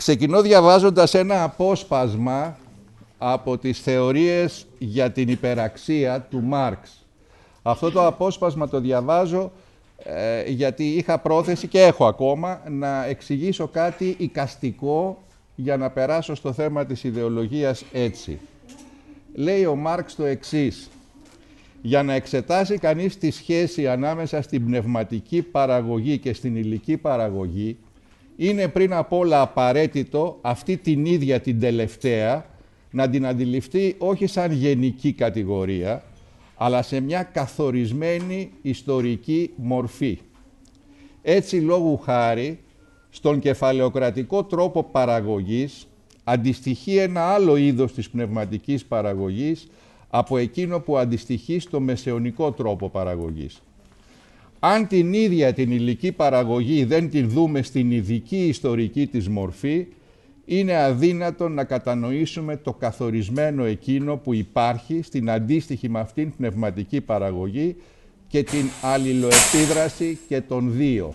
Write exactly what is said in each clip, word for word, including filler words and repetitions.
Ξεκινώ διαβάζοντας ένα απόσπασμα από τις θεωρίες για την υπεραξία του Μάρξ. Αυτό το απόσπασμα το διαβάζω ε, γιατί είχα πρόθεση και έχω ακόμα να εξηγήσω κάτι εικαστικό για να περάσω στο θέμα της ιδεολογίας έτσι. Λέει ο Μάρξ το εξής: για να εξετάσει κανείς τη σχέση ανάμεσα στην πνευματική παραγωγή και στην υλική παραγωγή, είναι πριν απ' όλα απαραίτητο αυτή την ίδια την τελευταία να την αντιληφθεί όχι σαν γενική κατηγορία, αλλά σε μια καθορισμένη ιστορική μορφή. Έτσι, λόγου χάρη, στον κεφαλαιοκρατικό τρόπο παραγωγής αντιστοιχεί ένα άλλο είδος της πνευματικής παραγωγής από εκείνο που αντιστοιχεί στο μεσαιωνικό τρόπο παραγωγής. Αν την ίδια την υλική παραγωγή δεν την δούμε στην ειδική ιστορική της μορφή, είναι αδύνατο να κατανοήσουμε το καθορισμένο εκείνο που υπάρχει στην αντίστοιχη με αυτήν πνευματική παραγωγή και την αλληλοεπίδραση και των δύο.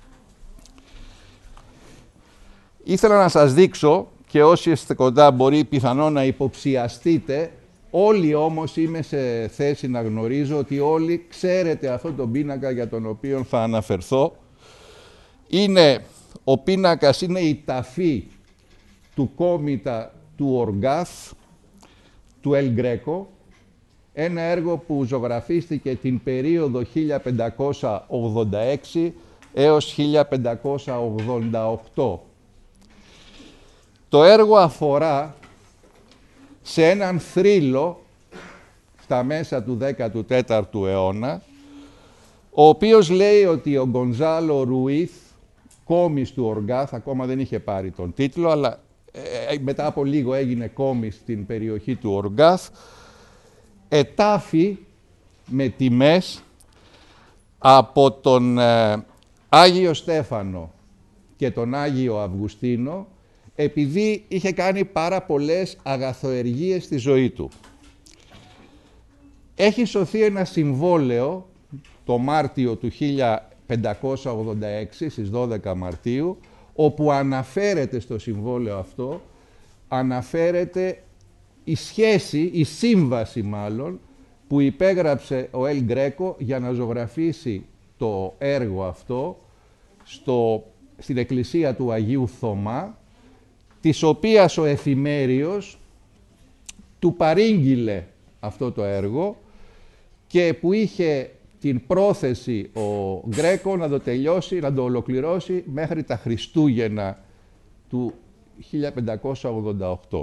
Ήθελα να σας δείξω, και όσοι είστε κοντά μπορεί πιθανόν να υποψιαστείτε, όλοι όμως είμαι σε θέση να γνωρίζω ότι όλοι ξέρετε αυτόν τον πίνακα για τον οποίο θα αναφερθώ. Είναι, ο πίνακας είναι η ταφή του κόμητα του Οργάθ, του Ελ Γκρέκο, ένα έργο που ζωγραφίστηκε την περίοδο χίλια πεντακόσια ογδόντα έξι έως χίλια πεντακόσια ογδόντα οκτώ. Το έργο αφορά σε έναν θρύλο στα μέσα του δέκατου τέταρτου αιώνα, ο οποίος λέει ότι ο Γκονζάλο Ρουίθ, κόμις του Οργάθ, ακόμα δεν είχε πάρει τον τίτλο, αλλά ε, μετά από λίγο έγινε κόμις στην περιοχή του Οργάθ, ετάφη με τιμές από τον ε, Άγιο Στέφανο και τον Άγιο Αυγουστίνο, επειδή είχε κάνει πάρα πολλές αγαθοεργίες στη ζωή του. Έχει σωθεί ένα συμβόλαιο το Μάρτιο του χίλια πεντακόσια ογδόντα έξι, στις δώδεκα Μαρτίου, όπου αναφέρεται στο συμβόλαιο αυτό, αναφέρεται η σχέση, η σύμβαση μάλλον, που υπέγραψε ο Ελ Γκρέκο για να ζωγραφίσει το έργο αυτό στο, στην εκκλησία του Αγίου Θωμά, της οποίας ο εφημέριος του παρήγγειλε αυτό το έργο και που είχε την πρόθεση ο Γκρέκο να το τελειώσει, να το ολοκληρώσει μέχρι τα Χριστούγεννα του χίλια πεντακόσια ογδόντα οκτώ.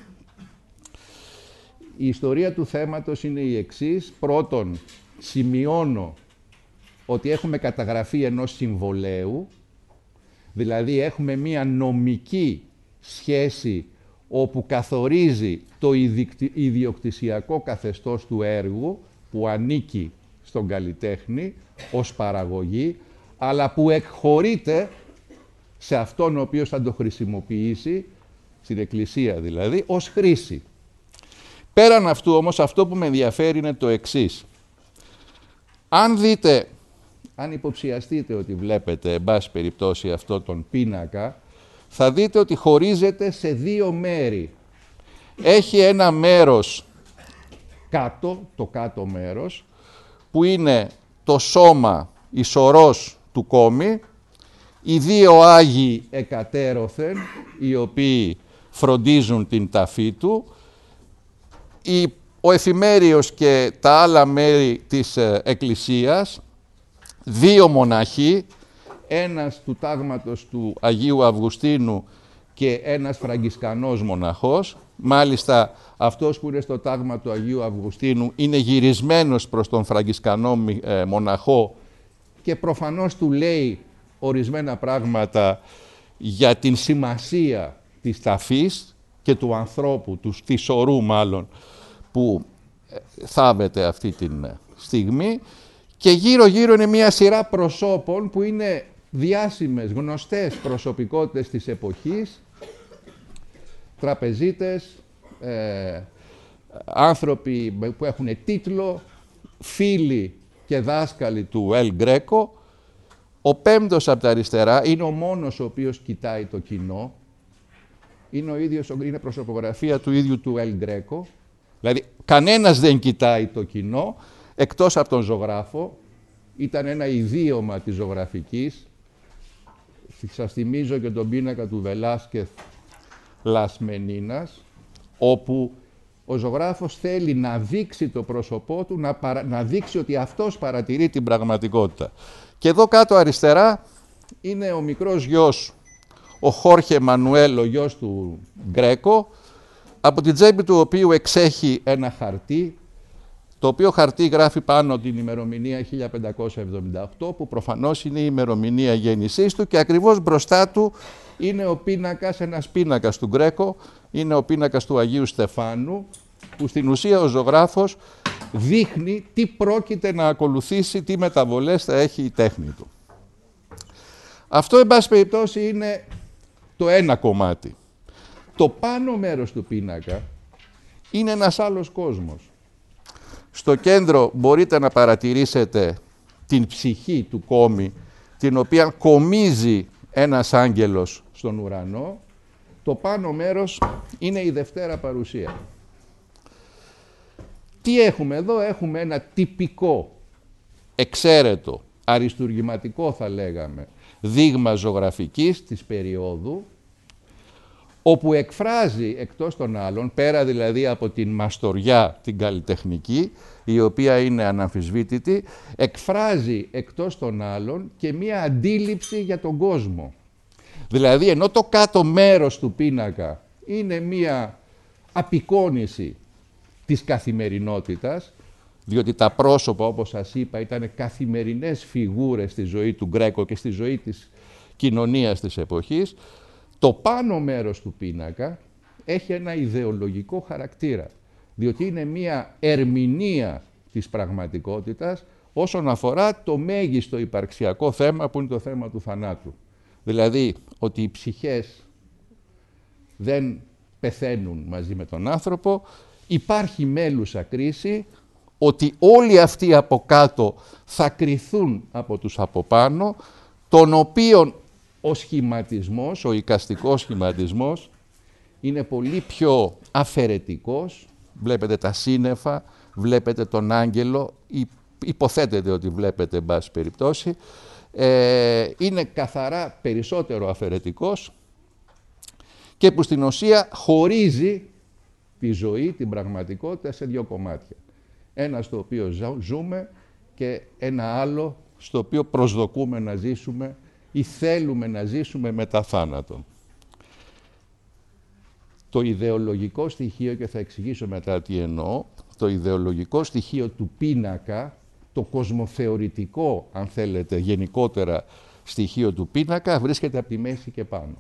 Η ιστορία του θέματος είναι η εξής. Πρώτον, σημειώνω ότι έχουμε καταγραφή ενός συμβολέου, δηλαδή έχουμε μία νομική σχέση όπου καθορίζει το ιδιοκτησιακό καθεστώς του έργου που ανήκει στον καλλιτέχνη ως παραγωγή, αλλά που εκχωρείται σε αυτόν ο οποίος θα το χρησιμοποιήσει, στην εκκλησία δηλαδή, ως χρήση. Πέραν αυτού όμως, αυτό που με ενδιαφέρει είναι το εξής. Αν δείτε, αν υποψιαστείτε ότι βλέπετε, εν πάση περιπτώσει, αυτό τον πίνακα, θα δείτε ότι χωρίζεται σε δύο μέρη. Έχει ένα μέρος κάτω, το κάτω μέρος, που είναι το σώμα, η σωρός του κόμη, οι δύο Άγιοι εκατέρωθεν, οι οποίοι φροντίζουν την ταφή του, η, ο εφημέριος και τα άλλα μέρη της ε, εκκλησίας, δύο μοναχοί, ένας του τάγματος του Αγίου Αυγουστίνου και ένας φραγκισκανός μοναχός. Μάλιστα, αυτός που είναι στο τάγμα του Αγίου Αυγουστίνου είναι γυρισμένος προς τον φραγκισκανό ε, μοναχό και προφανώς του λέει ορισμένα πράγματα για την σημασία της ταφής και του ανθρώπου, του θησορού μάλλον, που ε, θάβεται αυτή τη στιγμή. Και γύρω-γύρω είναι μια σειρά προσώπων που είναι διάσημες, γνωστές προσωπικότητες της εποχής, τραπεζίτες, ε, άνθρωποι που έχουν τίτλο, φίλοι και δάσκαλοι του Ελ Γκρέκο. Ο πέμπτος από τα αριστερά είναι ο μόνος ο οποίος κοιτάει το κοινό, είναι, ο ίδιος, είναι προσωπογραφία του ίδιου του Ελ Γκρέκο. Δηλαδή, κανένας δεν κοιτάει το κοινό, εκτός από τον ζωγράφο. Ήταν ένα ιδίωμα της ζωγραφικής. Σας θυμίζω και τον πίνακα του Βελάσκεθ Λας Μενίνας, όπου ο ζωγράφος θέλει να δείξει το πρόσωπό του, να, παρα... να δείξει ότι αυτός παρατηρεί την πραγματικότητα. Και εδώ κάτω αριστερά είναι ο μικρός γιος, ο Χόρχε Μανουέλ, ο γιος του Γκρέκο, από την τσέπη του οποίου εξέχει ένα χαρτί, το οποίο χαρτί γράφει πάνω την ημερομηνία χίλια πεντακόσια εβδομήντα οκτώ, που προφανώς είναι η ημερομηνία γέννησής του, και ακριβώς μπροστά του είναι ο πίνακας, ένας πίνακας του Γκρέκο, είναι ο πίνακας του Αγίου Στεφάνου, που στην ουσία ο ζωγράφος δείχνει τι πρόκειται να ακολουθήσει, τι μεταβολές θα έχει η τέχνη του. Αυτό, εν πάση περιπτώσει, είναι το ένα κομμάτι. Το πάνω μέρος του πίνακα είναι ένας άλλος κόσμος. Στο κέντρο μπορείτε να παρατηρήσετε την ψυχή του κόμη, την οποία κομίζει ένας άγγελος στον ουρανό. Το πάνω μέρος είναι η Δευτέρα Παρουσία. Τι έχουμε εδώ? Έχουμε ένα τυπικό, εξαίρετο, αριστουργηματικό θα λέγαμε, δείγμα ζωγραφικής της περίοδου, όπου εκφράζει εκτός των άλλων, πέρα δηλαδή από την μαστοριά την καλλιτεχνική, η οποία είναι αναμφισβήτητη, εκφράζει εκτός των άλλων και μία αντίληψη για τον κόσμο. Δηλαδή, ενώ το κάτω μέρος του πίνακα είναι μία απεικόνηση της καθημερινότητας, διότι τα πρόσωπα, όπως σας είπα, ήταν καθημερινές φιγούρες στη ζωή του Γκρέκο και στη ζωή της κοινωνίας της εποχής, το πάνω μέρος του πίνακα έχει ένα ιδεολογικό χαρακτήρα, διότι είναι μία ερμηνεία της πραγματικότητας όσον αφορά το μέγιστο υπαρξιακό θέμα, που είναι το θέμα του θανάτου. Δηλαδή, ότι οι ψυχές δεν πεθαίνουν μαζί με τον άνθρωπο, υπάρχει μέλουσα κρίση, ότι όλοι αυτοί από κάτω θα κριθούν από τους από πάνω, τον οποίον ο σχηματισμός, ο εικαστικός σχηματισμός, είναι πολύ πιο αφαιρετικός. Βλέπετε τα σύννεφα, βλέπετε τον άγγελο, υποθέτετε ότι βλέπετε, εν πάση περιπτώσει. Ε, είναι καθαρά περισσότερο αφαιρετικός και που στην ουσία χωρίζει τη ζωή, την πραγματικότητα, σε δύο κομμάτια. Ένα στο οποίο ζούμε και ένα άλλο στο οποίο προσδοκούμε να ζήσουμε ή θέλουμε να ζήσουμε μετά θάνατον. Το ιδεολογικό στοιχείο, και θα εξηγήσω μετά τι εννοώ, το ιδεολογικό στοιχείο του πίνακα, το κοσμοθεωρητικό, αν θέλετε, γενικότερα στοιχείο του πίνακα, βρίσκεται από τη μέση και πάνω.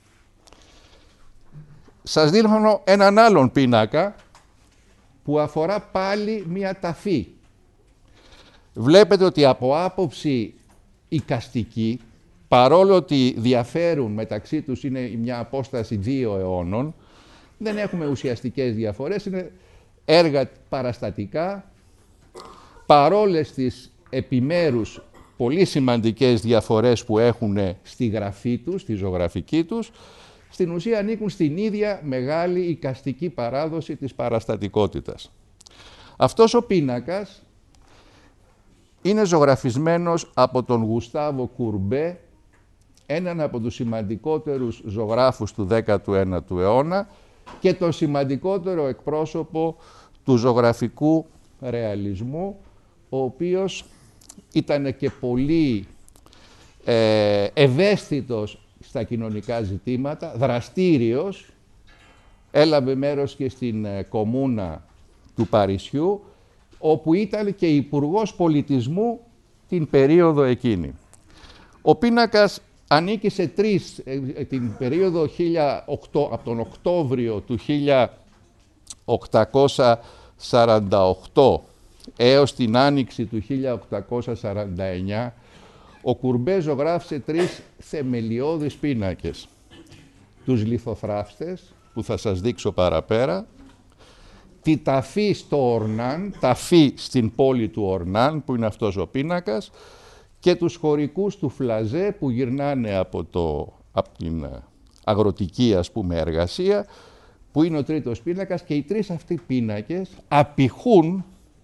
Σας δείχνω έναν άλλον πίνακα που αφορά πάλι μία ταφή. Βλέπετε ότι από άποψη εικαστική, παρόλο ότι διαφέρουν μεταξύ τους, είναι μια απόσταση δύο αιώνων, δεν έχουμε ουσιαστικές διαφορές, είναι έργα παραστατικά, παρόλες τις επιμέρους πολύ σημαντικές διαφορές που έχουν στη γραφή τους, στη ζωγραφική τους, στην ουσία ανήκουν στην ίδια μεγάλη εικαστική παράδοση της παραστατικότητας. Αυτός ο πίνακας είναι ζωγραφισμένος από τον Γουστάβο Κουρμπέ, έναν από τους σημαντικότερους ζωγράφους του δέκατου ένατου αιώνα και τον σημαντικότερο εκπρόσωπο του ζωγραφικού ρεαλισμού, ο οποίος ήταν και πολύ ε, ευαίσθητος στα κοινωνικά ζητήματα, δραστήριος, έλαβε μέρος και στην ε, κομμούνα του Παρισιού, όπου ήταν και υπουργός πολιτισμού την περίοδο εκείνη. Ο πίνακας ανήκει σε τρεις, ε, την περίοδο χίλια οκτώ, από τον Οκτώβριο του χίλια οκτακόσια σαράντα οκτώ έως την Άνοιξη του χίλια οκτακόσια σαράντα εννιά, ο Κουρμπέ ζωγράφησε τρεις θεμελιώδεις πίνακες. Τους λιθοθράφστες, που θα σας δείξω παραπέρα, τη ταφή στο Ορνάν, ταφή στην πόλη του Ορνάν, που είναι αυτός ο πίνακας, και τους χωρικούς του Φλαζέ που γυρνάνε από, το, από την αγροτική, ας πούμε, εργασία, που είναι ο τρίτος πίνακας, και οι τρεις αυτοί πίνακες απηχούν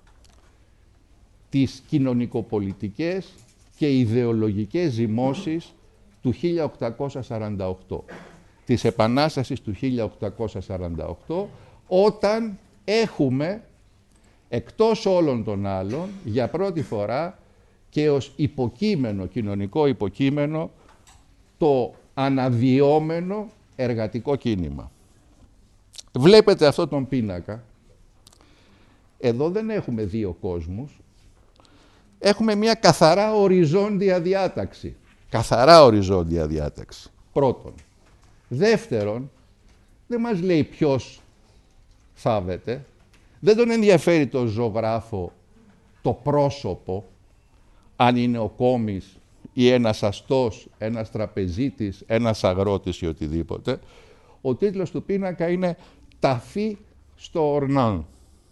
τις κοινωνικοπολιτικές και ιδεολογικές ζυμώσεις του χίλια οκτακόσια σαράντα οκτώ, της Επανάστασης του χίλια οκτακόσια σαράντα οκτώ, όταν έχουμε, εκτός όλων των άλλων, για πρώτη φορά και ως υποκείμενο, κοινωνικό υποκείμενο, το αναδυόμενο εργατικό κίνημα. Βλέπετε αυτό τον πίνακα. Εδώ δεν έχουμε δύο κόσμους. Έχουμε μια καθαρά οριζόντια διάταξη. Καθαρά οριζόντια διάταξη. Πρώτον. Δεύτερον, δεν μας λέει ποιος θάβεται. Δεν τον ενδιαφέρει το ζωγράφο το πρόσωπο, αν είναι ο κόμις ή ένας αστός, ένας τραπεζίτης, ένας αγρότης ή οτιδήποτε. Ο τίτλος του πίνακα είναι «Ταφή στο Ορνάν».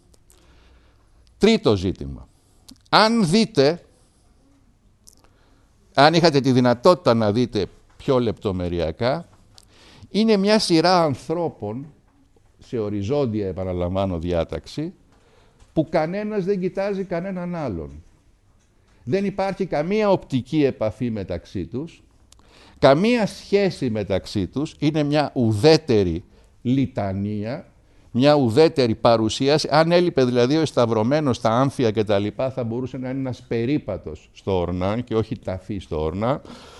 Τρίτο ζήτημα. Αν δείτε, αν είχατε τη δυνατότητα να δείτε πιο λεπτομεριακά, είναι μια σειρά ανθρώπων, σε οριζόντια επαναλαμβάνω διάταξη, που κανένας δεν κοιτάζει κανέναν άλλον. Δεν υπάρχει καμία οπτική επαφή μεταξύ τους, καμία σχέση μεταξύ τους, είναι μια ουδέτερη λιτανία, μια ουδέτερη παρουσίαση. Αν έλειπε δηλαδή ο σταυρωμένος στα άμφια και τα λοιπά, θα μπορούσε να είναι ένας περίπατος στο Ορνάν και όχι ταφή στο Ορνάν.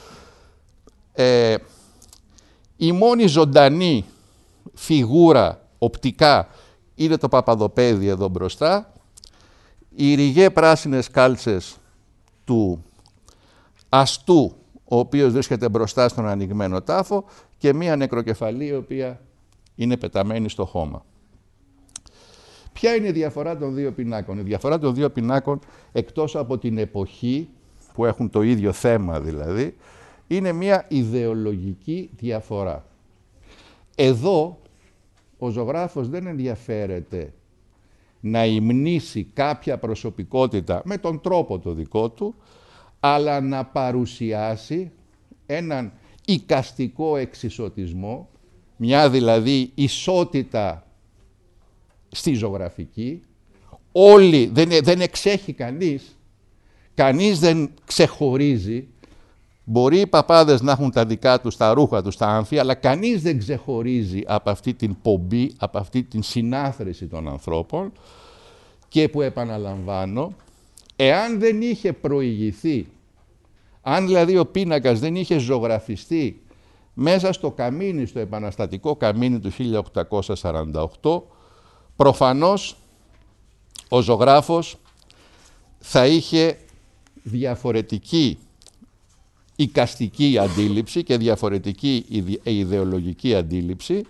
Ε, η μόνη ζωντανή φιγούρα οπτικά είναι το Παπαδοπέδι εδώ μπροστά. Οι ριγέ πράσινες κάλτσες του αστού, ο οποίος βρίσκεται μπροστά στον ανοιγμένο τάφο, και μία νεκροκεφαλή η οποία είναι πεταμένη στο χώμα. Ποια είναι η διαφορά των δύο πινάκων? Η διαφορά των δύο πινάκων, εκτός από την εποχή, που έχουν το ίδιο θέμα δηλαδή, είναι μία ιδεολογική διαφορά. Εδώ ο ζωγράφος δεν ενδιαφέρεται να υμνήσει κάποια προσωπικότητα με τον τρόπο το δικό του, αλλά να παρουσιάσει έναν εικαστικό εξισωτισμό, μια δηλαδή ισότητα στη ζωγραφική. Όλοι, δεν, δεν εξέχει κανείς, κανείς δεν ξεχωρίζει. Μπορεί οι παπάδες να έχουν τα δικά τους, τα ρούχα τους, τα άμφια, αλλά κανείς δεν ξεχωρίζει από αυτή την πομπή, από αυτή την συνάθρηση των ανθρώπων, και που, επαναλαμβάνω, εάν δεν είχε προηγηθεί, αν δηλαδή ο πίνακας δεν είχε ζωγραφιστεί μέσα στο καμίνι, στο επαναστατικό καμίνι του χίλια οκτακόσια σαράντα οκτώ, προφανώς ο ζωγράφος θα είχε διαφορετική εικαστική αντίληψη και διαφορετική ιδεολογική αντίληψη,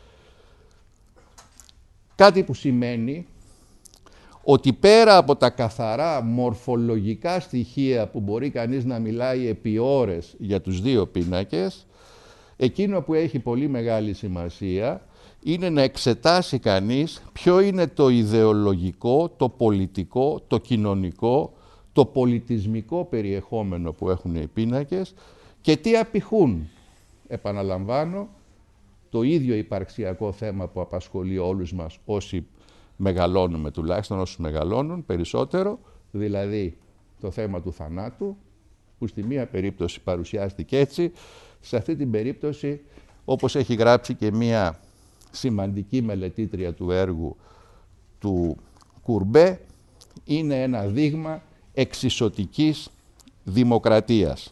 κάτι που σημαίνει ότι πέρα από τα καθαρά μορφολογικά στοιχεία που μπορεί κανείς να μιλάει επί ώρες για τους δύο πίνακες, εκείνο που έχει πολύ μεγάλη σημασία είναι να εξετάσει κανείς ποιο είναι το ιδεολογικό, το πολιτικό, το κοινωνικό, το πολιτισμικό περιεχόμενο που έχουν οι πίνακες και τι απηχούν. Επαναλαμβάνω, το ίδιο υπαρξιακό θέμα που απασχολεί όλους μας όσοι μεγαλώνουμε, τουλάχιστον όσους μεγαλώνουν περισσότερο, δηλαδή το θέμα του θανάτου, που στη μία περίπτωση παρουσιάστηκε έτσι, σε αυτή την περίπτωση, όπως έχει γράψει και μία σημαντική μελετήτρια του έργου του Κουρμπέ, είναι ένα δείγμα εξισωτικής δημοκρατίας.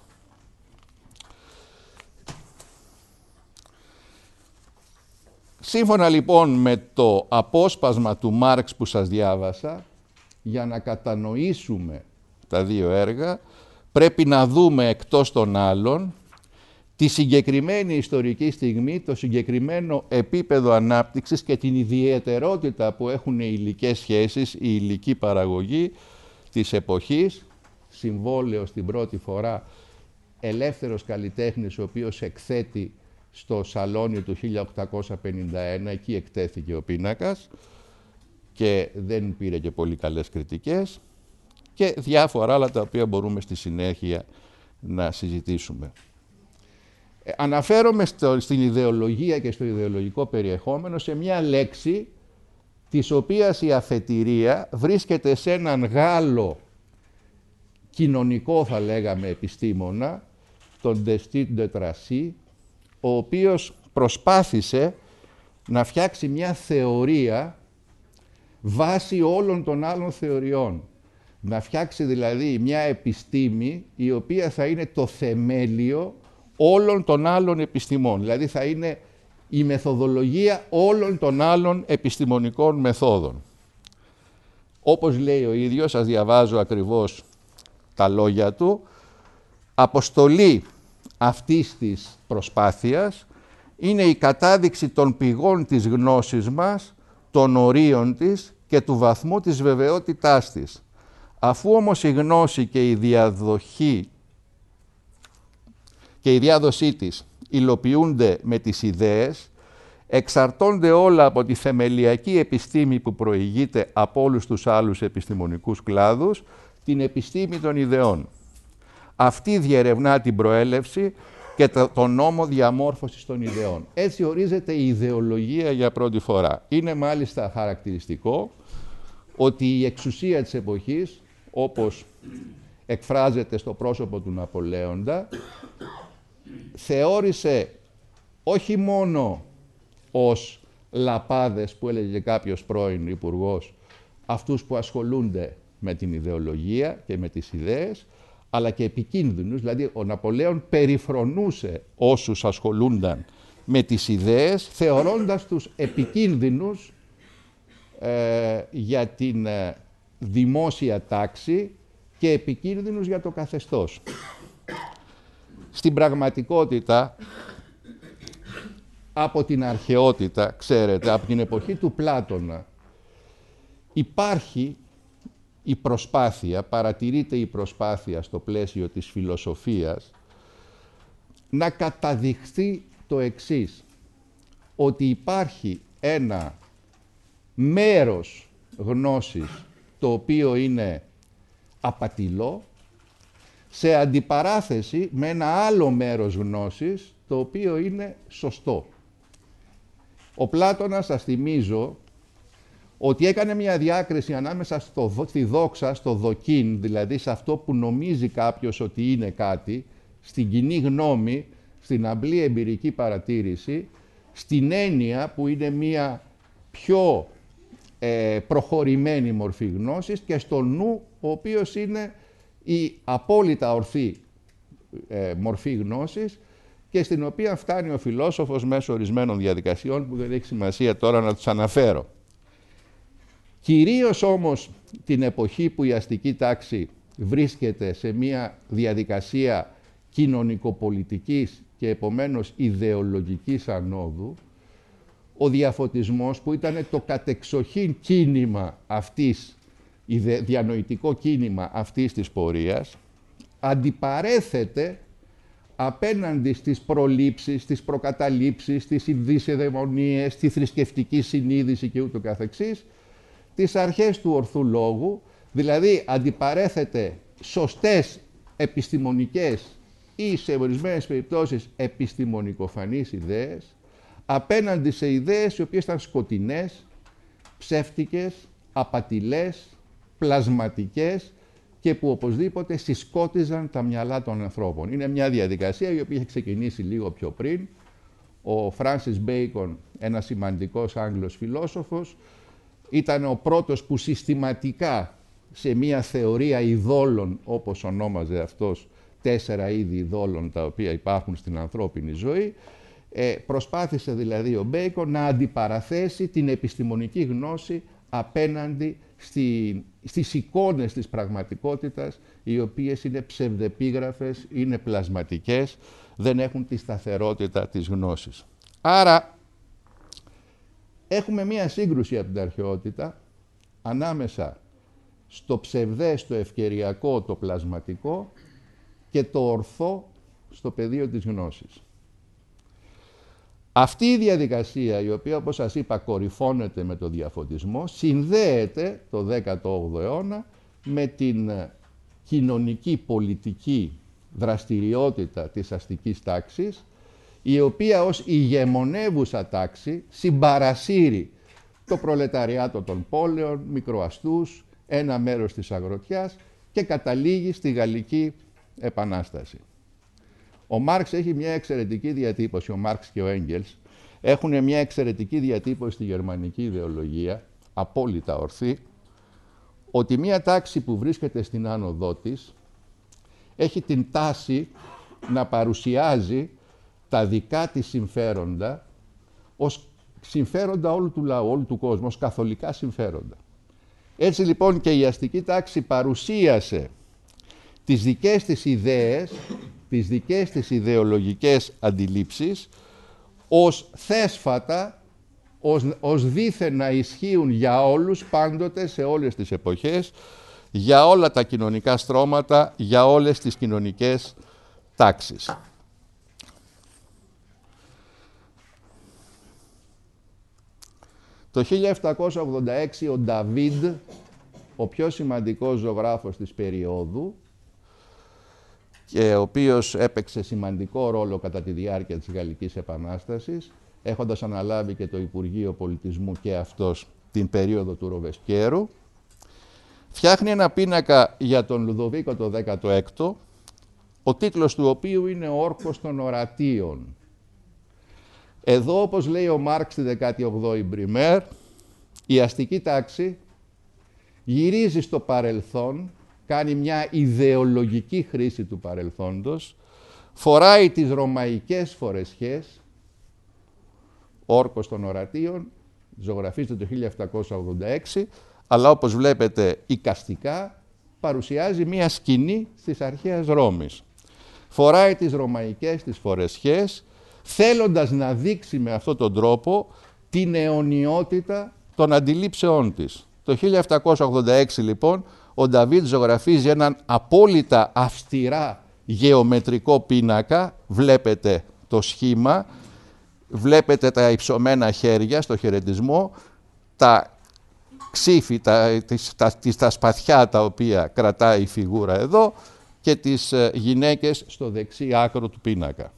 Σύμφωνα λοιπόν με το απόσπασμα του Μάρξ που σας διάβασα, για να κατανοήσουμε τα δύο έργα, πρέπει να δούμε εκτός των άλλων τη συγκεκριμένη ιστορική στιγμή, το συγκεκριμένο επίπεδο ανάπτυξης και την ιδιαιτερότητα που έχουν οι υλικές σχέσεις, η υλική παραγωγή της εποχής, συμβόλαιο στην πρώτη φορά ελεύθερος καλλιτέχνης, ο οποίος εκθέτει στο σαλόνι του χίλια οκτακόσια πενήντα ένα, εκεί εκτέθηκε ο πίνακας και δεν πήρε και πολύ καλές κριτικές, και διάφορα άλλα τα οποία μπορούμε στη συνέχεια να συζητήσουμε. Ε, αναφέρομαι στο, στην ιδεολογία και στο ιδεολογικό περιεχόμενο σε μια λέξη της οποίας η αφετηρία βρίσκεται σε έναν Γάλλο κοινωνικό, θα λέγαμε, επιστήμονα, τον Destit de Tracy, ο οποίος προσπάθησε να φτιάξει μια θεωρία βάσει όλων των άλλων θεωριών. Να φτιάξει δηλαδή μια επιστήμη η οποία θα είναι το θεμέλιο όλων των άλλων επιστημών. Δηλαδή θα είναι η μεθοδολογία όλων των άλλων επιστημονικών μεθόδων. Όπως λέει ο ίδιος, σας διαβάζω ακριβώς τα λόγια του, αποστολή αυτής της προσπάθειας είναι η κατάδειξη των πηγών της γνώσης μας, των ορίων της και του βαθμού της βεβαιότητάς της. Αφού όμως η γνώση και η διαδοχή και η διάδοσή της υλοποιούνται με τις ιδέες, εξαρτώνται όλα από τη θεμελιακή επιστήμη που προηγείται από όλους τους άλλους επιστημονικούς κλάδους, την επιστήμη των ιδεών. Αυτή διερευνά την προέλευση και τον νόμο διαμόρφωσης των ιδεών. Έτσι ορίζεται η ιδεολογία για πρώτη φορά. Είναι μάλιστα χαρακτηριστικό ότι η εξουσία της εποχής, όπως εκφράζεται στο πρόσωπο του Ναπολέοντα, θεώρησε όχι μόνο ως λαπάδες, που έλεγε κάποιος πρώην υπουργός, αυτούς που ασχολούνται με την ιδεολογία και με τις ιδέες, αλλά και επικίνδυνους. Δηλαδή, ο Ναπολέον περιφρονούσε όσους ασχολούνταν με τις ιδέες, θεωρώντας τους επικίνδυνους ε, για την ε, δημόσια τάξη και επικίνδυνους για το καθεστώς. Στην πραγματικότητα, από την αρχαιότητα, ξέρετε, από την εποχή του Πλάτωνα, υπάρχει η προσπάθεια, παρατηρείται η προσπάθεια στο πλαίσιο της φιλοσοφίας, να καταδειχθεί το εξής, ότι υπάρχει ένα μέρος γνώσης το οποίο είναι απατηλό, σε αντιπαράθεση με ένα άλλο μέρος γνώσης το οποίο είναι σωστό. Ο Πλάτωνας, σας θυμίζω, ότι έκανε μια διάκριση ανάμεσα στο, στη δόξα, στο δοκίν, δηλαδή σε αυτό που νομίζει κάποιος ότι είναι κάτι, στην κοινή γνώμη, στην απλή εμπειρική παρατήρηση, στην έννοια που είναι μια πιο ε, προχωρημένη μορφή γνώσης, και στο νου, ο οποίος είναι η απόλυτα ορθή ε, μορφή γνώσης, και στην οποία φτάνει ο φιλόσοφος μέσω ορισμένων διαδικασιών που δεν έχει σημασία τώρα να τους αναφέρω. Κυρίως όμως την εποχή που η αστική τάξη βρίσκεται σε μια διαδικασία κοινωνικοπολιτικής και επομένως ιδεολογικής ανόδου, ο διαφωτισμός, που ήταν το κατεξοχήν κίνημα αυτής, διανοητικό κίνημα αυτής της πορείας, αντιπαρέθεται απέναντι στις προλήψεις, στις προκαταλήψεις, στις ειδησιδαιμονίες, στη θρησκευτική συνείδηση και ούτω καθεξής, τις αρχές του ορθού λόγου, δηλαδή αντιπαρέθεται σωστές επιστημονικές ή σε ορισμένες περιπτώσεις επιστημονικοφανείς ιδέες, απέναντι σε ιδέες οι οποίες ήταν σκοτεινές, ψεύτικες, απατηλές, πλασματικές και που οπωσδήποτε συσκότιζαν τα μυαλά των ανθρώπων. Είναι μια διαδικασία η οποία είχε ξεκινήσει λίγο πιο πριν. Ο Φράνσις Μπέικον, ένας σημαντικός Άγγλος φιλόσοφος, ήταν ο πρώτος που συστηματικά σε μια θεωρία ειδόλων, όπως ονόμαζε αυτός, τέσσερα είδη ειδόλων τα οποία υπάρχουν στην ανθρώπινη ζωή, ε, προσπάθησε δηλαδή ο Μπέικον να αντιπαραθέσει την επιστημονική γνώση απέναντι στη, στις εικόνες της πραγματικότητας, οι οποίες είναι ψευδεπίγραφες, είναι πλασματικές, δεν έχουν τη σταθερότητα της γνώσης. Άρα, έχουμε μία σύγκρουση από την αρχαιότητα ανάμεσα στο ψευδές, το ευκαιριακό, το πλασματικό και το ορθό στο πεδίο της γνώσης. Αυτή η διαδικασία, η οποία, όπως σας είπα, κορυφώνεται με το διαφωτισμό, συνδέεται το δέκατο όγδοο αιώνα με την κοινωνική πολιτική δραστηριότητα της αστικής τάξης, η οποία ως ηγεμονεύουσα τάξη συμπαρασύρει το προλεταριάτο των πόλεων, μικροαστούς, ένα μέρος της αγροτιάς και καταλήγει στη Γαλλική Επανάσταση. Ο Μάρξ έχει μια εξαιρετική διατύπωση, ο Μάρξ και ο Έγγελς έχουν μια εξαιρετική διατύπωση στη γερμανική ιδεολογία, απόλυτα ορθή, ότι μια τάξη που βρίσκεται στην άνοδό της έχει την τάση να παρουσιάζει τα δικά της συμφέροντα ως συμφέροντα όλου του λαού, όλου του κόσμου, ως καθολικά συμφέροντα. Έτσι λοιπόν και η αστική τάξη παρουσίασε τις δικές της ιδέες, τις δικές της ιδεολογικές αντιλήψεις ως θέσφατα, ως, ως δήθεν να ισχύουν για όλους πάντοτε σε όλες τις εποχές, για όλα τα κοινωνικά στρώματα, για όλες τις κοινωνικές τάξεις. Το χίλια επτακόσια ογδόντα έξι ο Νταβίντ, ο πιο σημαντικός ζωγράφος της περίοδου, και ο οποίος έπαιξε σημαντικό ρόλο κατά τη διάρκεια της Γαλλικής Επανάστασης, έχοντας αναλάβει και το Υπουργείο Πολιτισμού και αυτός την περίοδο του Ροβεσκιέρου, φτιάχνει ένα πίνακα για τον Λουδοβίκο το δέκατο έκτο, ο τίτλος του οποίου είναι «Ο όρκος των ορατίων». Εδώ, όπως λέει ο Μάρξ στη δεκάτη όγδοη Μπριμέρ, η αστική τάξη γυρίζει στο παρελθόν, κάνει μια ιδεολογική χρήση του παρελθόντος, φοράει τις ρωμαϊκές φορεσιές, όρκος των ορατίων, ζωγραφίζεται το χίλια επτακόσια ογδόντα έξι, αλλά όπως βλέπετε εικαστικά παρουσιάζει μια σκηνή της αρχαίας Ρώμης. Φοράει τις ρωμαϊκές τις φορεσιές, θέλοντας να δείξει με αυτόν τον τρόπο την αιωνιότητα των αντιλήψεών της. Το χίλια επτακόσια ογδόντα έξι λοιπόν ο Νταβίντ ζωγραφίζει έναν απόλυτα αυστηρά γεωμετρικό πίνακα, βλέπετε το σχήμα, βλέπετε τα υψωμένα χέρια στο χαιρετισμό, τα ξύφη, τα, τις, τα, τις, τα σπαθιά τα οποία κρατάει η φιγούρα εδώ και τις γυναίκες στο δεξί άκρο του πίνακα.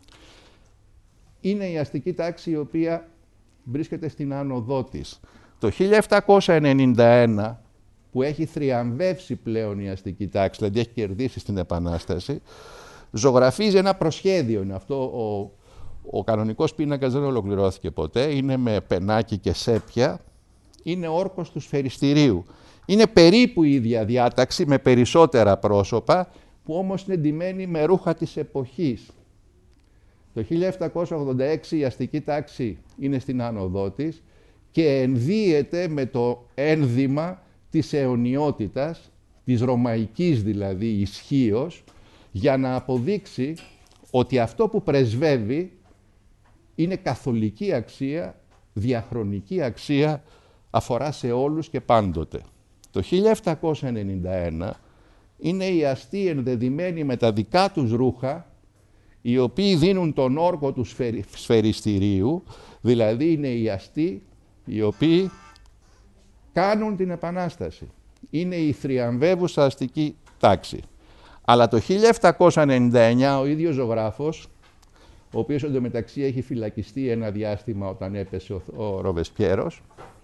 Είναι η αστική τάξη η οποία βρίσκεται στην άνοδό της. Το χίλια επτακόσια ενενήντα ένα, που έχει θριαμβεύσει πλέον η αστική τάξη, δηλαδή έχει κερδίσει στην Επανάσταση, ζωγραφίζει ένα προσχέδιο. Είναι αυτό, ο, ο κανονικός πίνακας δεν ολοκληρώθηκε ποτέ, είναι με πενάκι και σέπια, είναι όρκος του σφαιριστηρίου. Είναι περίπου η ίδια διάταξη με περισσότερα πρόσωπα, που όμως είναι ντυμένη με ρούχα της εποχής. Το χίλια επτακόσια ογδόντα έξι η αστική τάξη είναι στην άνοδό της και ενδύεται με το ένδυμα της αιωνιότητας, της ρωμαϊκής δηλαδή ισχύος, για να αποδείξει ότι αυτό που πρεσβεύει είναι καθολική αξία, διαχρονική αξία, αφορά σε όλους και πάντοτε. Το χίλια επτακόσια ενενήντα ένα είναι οι αστεί ενδεδειμένοι με τα δικά τους ρούχα, οι οποίοι δίνουν τον όρκο του σφαιριστηρίου, δηλαδή είναι οι αστεί οι οποίοι κάνουν την Επανάσταση. Είναι η θριαμβεύουσα αστική τάξη. Αλλά το χίλια επτακόσια ενενήντα εννιά ο ίδιος ζωγράφος, ο οποίος εντωμεταξύ έχει φυλακιστεί ένα διάστημα όταν έπεσε ο, ο Ροβεσκιέρος,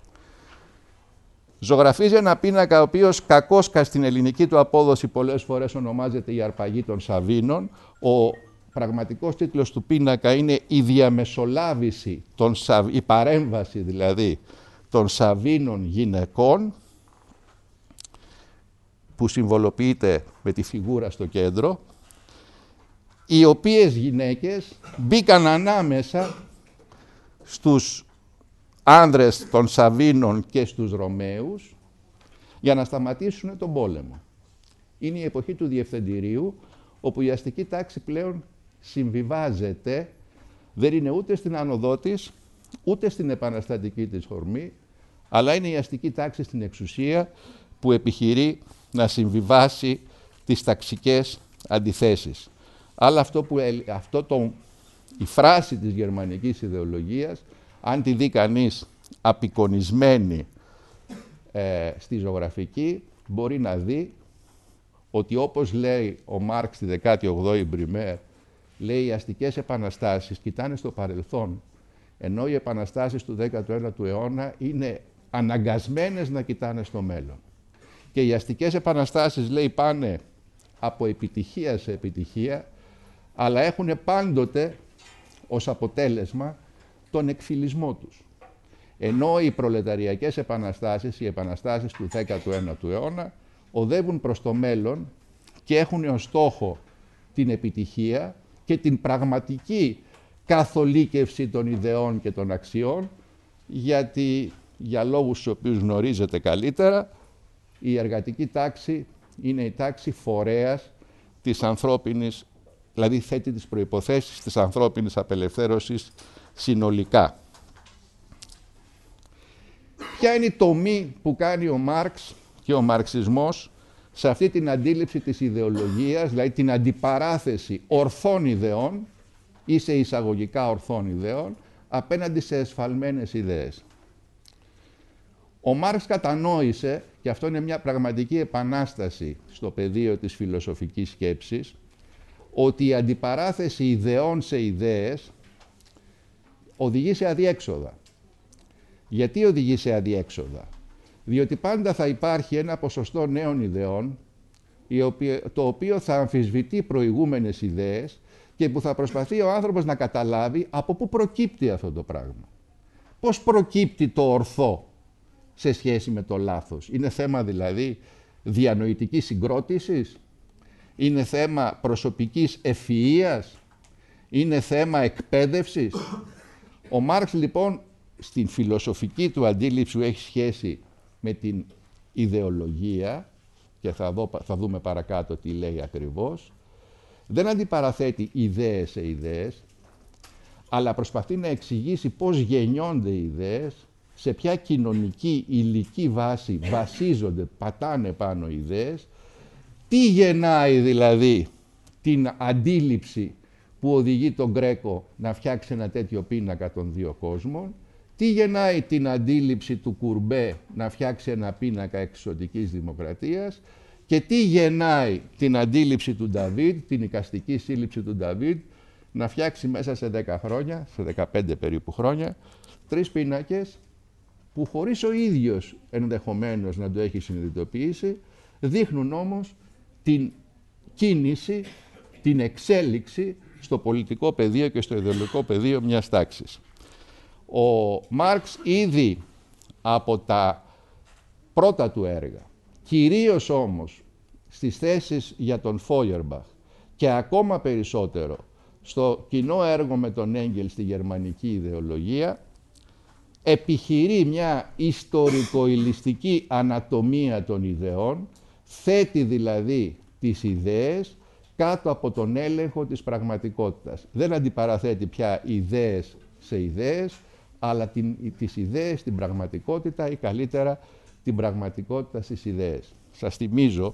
ζωγραφίζει ένα πίνακα ο οποίος κακώς στην ελληνική του απόδοση πολλές φορές ονομάζεται η αρπαγή των Σαβίνων. Ο πραγματικός τίτλος του πίνακα είναι η διαμεσολάβηση, των, η παρέμβαση δηλαδή των Σαβίνων γυναικών, που συμβολοποιείται με τη φιγούρα στο κέντρο, οι οποίες γυναίκες μπήκαν ανάμεσα στους άνδρες των Σαβίνων και στους Ρωμαίους για να σταματήσουν τον πόλεμο. Είναι η εποχή του Διευθυντηρίου, όπου η αστική τάξη πλέον συμβιβάζεται, δεν είναι ούτε στην άνοδό της, ούτε στην επαναστατική της ορμή, αλλά είναι η αστική τάξη στην εξουσία που επιχειρεί να συμβιβάσει τις ταξικές αντιθέσεις. Αλλά αυτό που, αυτό το, η φράση της γερμανικής ιδεολογίας, αν τη δει κανείς απεικονισμένη ε, στη ζωγραφική, μπορεί να δει ότι όπως λέει ο Μάρξ στη δεκάτη όγδοη Μπριμέρ, Λέει οι αστικές επαναστάσεις κοιτάνε στο παρελθόν, ενώ οι επαναστάσεις του δέκατου ένατου αιώνα είναι αναγκασμένες να κοιτάνε στο μέλλον. Και οι αστικές επαναστάσεις, λέει, πάνε από επιτυχία σε επιτυχία, αλλά έχουν πάντοτε ως αποτέλεσμα τον εκφυλισμό τους. Ενώ οι προλεταριακές επαναστάσεις, οι επαναστάσεις του δέκατου ένατου αιώνα, οδεύουν προς το μέλλον και έχουν ως στόχο την επιτυχία και την πραγματική καθολίκευση των ιδεών και των αξιών, γιατί για λόγους τους οποίους γνωρίζετε καλύτερα, η εργατική τάξη είναι η τάξη φορέας της ανθρώπινης, δηλαδή θέτει τις προϋποθέσεις της ανθρώπινης απελευθέρωσης συνολικά. Ποια είναι η τομή που κάνει ο Μάρξ και ο μαρξισμός σε αυτή την αντίληψη της ιδεολογίας, δηλαδή την αντιπαράθεση ορθών ιδεών ή σε εισαγωγικά ορθών ιδεών απέναντι σε εσφαλμένες ιδέες. Ο Μάρξ κατανόησε, και αυτό είναι μια πραγματική επανάσταση στο πεδίο της φιλοσοφικής σκέψης, ότι η αντιπαράθεση ιδεών σε ιδέες οδηγεί σε αδιέξοδα. Γιατί οδηγεί σε αδιέξοδα? Διότι πάντα θα υπάρχει ένα ποσοστό νέων ιδεών, το οποίο θα αμφισβητεί προηγούμενες ιδέες και που θα προσπαθεί ο άνθρωπος να καταλάβει από πού προκύπτει αυτό το πράγμα. Πώς προκύπτει το ορθό σε σχέση με το λάθος? Είναι θέμα δηλαδή διανοητικής συγκρότησης? Είναι θέμα προσωπικής ευφυΐας? Είναι θέμα εκπαίδευσης? Ο Μάρξ λοιπόν στην φιλοσοφική του αντίληψη που έχει σχέση με την ιδεολογία, και θα, δω, θα δούμε παρακάτω τι λέει ακριβώς, δεν αντιπαραθέτει ιδέες σε ιδέες, αλλά προσπαθεί να εξηγήσει πώς γεννιόνται οι ιδέες, σε ποια κοινωνική υλική βάση βασίζονται, πατάνε πάνω οι ιδέες, τι γεννάει δηλαδή την αντίληψη που οδηγεί τον Γκρέκο να φτιάξει ένα τέτοιο πίνακα των δύο κόσμων, τι γεννάει την αντίληψη του Κουρμπέ να φτιάξει ένα πίνακα εξωτικής δημοκρατίας και τι γεννάει την αντίληψη του Νταβίδ, την εικαστική σύλληψη του Νταβίδ, να φτιάξει μέσα σε δέκα χρόνια, σε δεκαπέντε περίπου χρόνια, τρεις πίνακες που χωρίς ο ίδιος ενδεχομένως να το έχει συνειδητοποιήσει, δείχνουν όμως την κίνηση, την εξέλιξη στο πολιτικό πεδίο και στο ιδεολογικό πεδίο μιας τάξης. Ο Μάρξ ήδη από τα πρώτα του έργα, κυρίως όμως στις θέσεις για τον Φόιερμπαχ και ακόμα περισσότερο στο κοινό έργο με τον Έγγελ στη γερμανική ιδεολογία, επιχειρεί μια ιστορικοειλιστική ανατομία των ιδεών, θέτει δηλαδή τις ιδέες κάτω από τον έλεγχο της πραγματικότητας. Δεν αντιπαραθέτει πια ιδέες σε ιδέες, αλλά την, τις ιδέες στην πραγματικότητα ή καλύτερα την πραγματικότητα στις ιδέες. Σας θυμίζω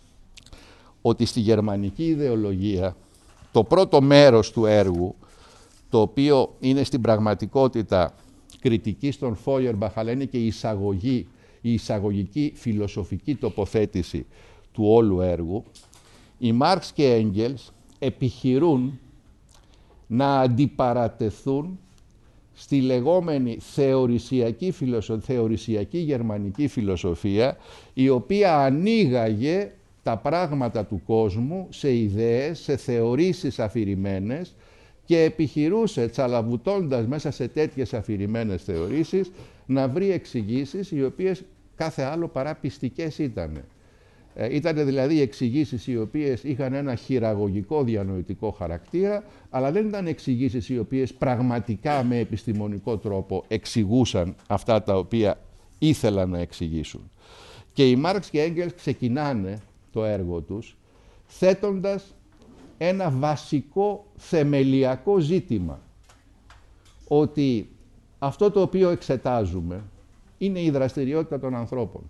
ότι στη γερμανική ιδεολογία το πρώτο μέρος του έργου, το οποίο είναι στην πραγματικότητα κριτική στον Φόιερμπαχ, αλλά είναι και η εισαγωγή, η εισαγωγική φιλοσοφική τοποθέτηση του όλου έργου, οι Μάρξ και Έγγελς επιχειρούν να αντιπαρατεθούν στη λεγόμενη θεωρησιακή, φιλοσο... θεωρησιακή γερμανική φιλοσοφία, η οποία ανοίγαγε τα πράγματα του κόσμου σε ιδέες, σε θεωρήσεις αφηρημένες και επιχειρούσε, τσαλαβουτώντας μέσα σε τέτοιες αφηρημένες θεωρήσεις, να βρει εξηγήσεις οι οποίες κάθε άλλο παρά πιστικές ήταν. Ε, ήταν δηλαδή εξηγήσεις οι οποίες είχαν ένα χειραγωγικό διανοητικό χαρακτήρα, αλλά δεν ήταν εξηγήσεις οι οποίες πραγματικά με επιστημονικό τρόπο εξηγούσαν αυτά τα οποία ήθελαν να εξηγήσουν. Και οι Μάρξ και Έγγελς ξεκινάνε το έργο τους θέτοντας ένα βασικό θεμελιακό ζήτημα, ότι αυτό το οποίο εξετάζουμε είναι η δραστηριότητα των ανθρώπων.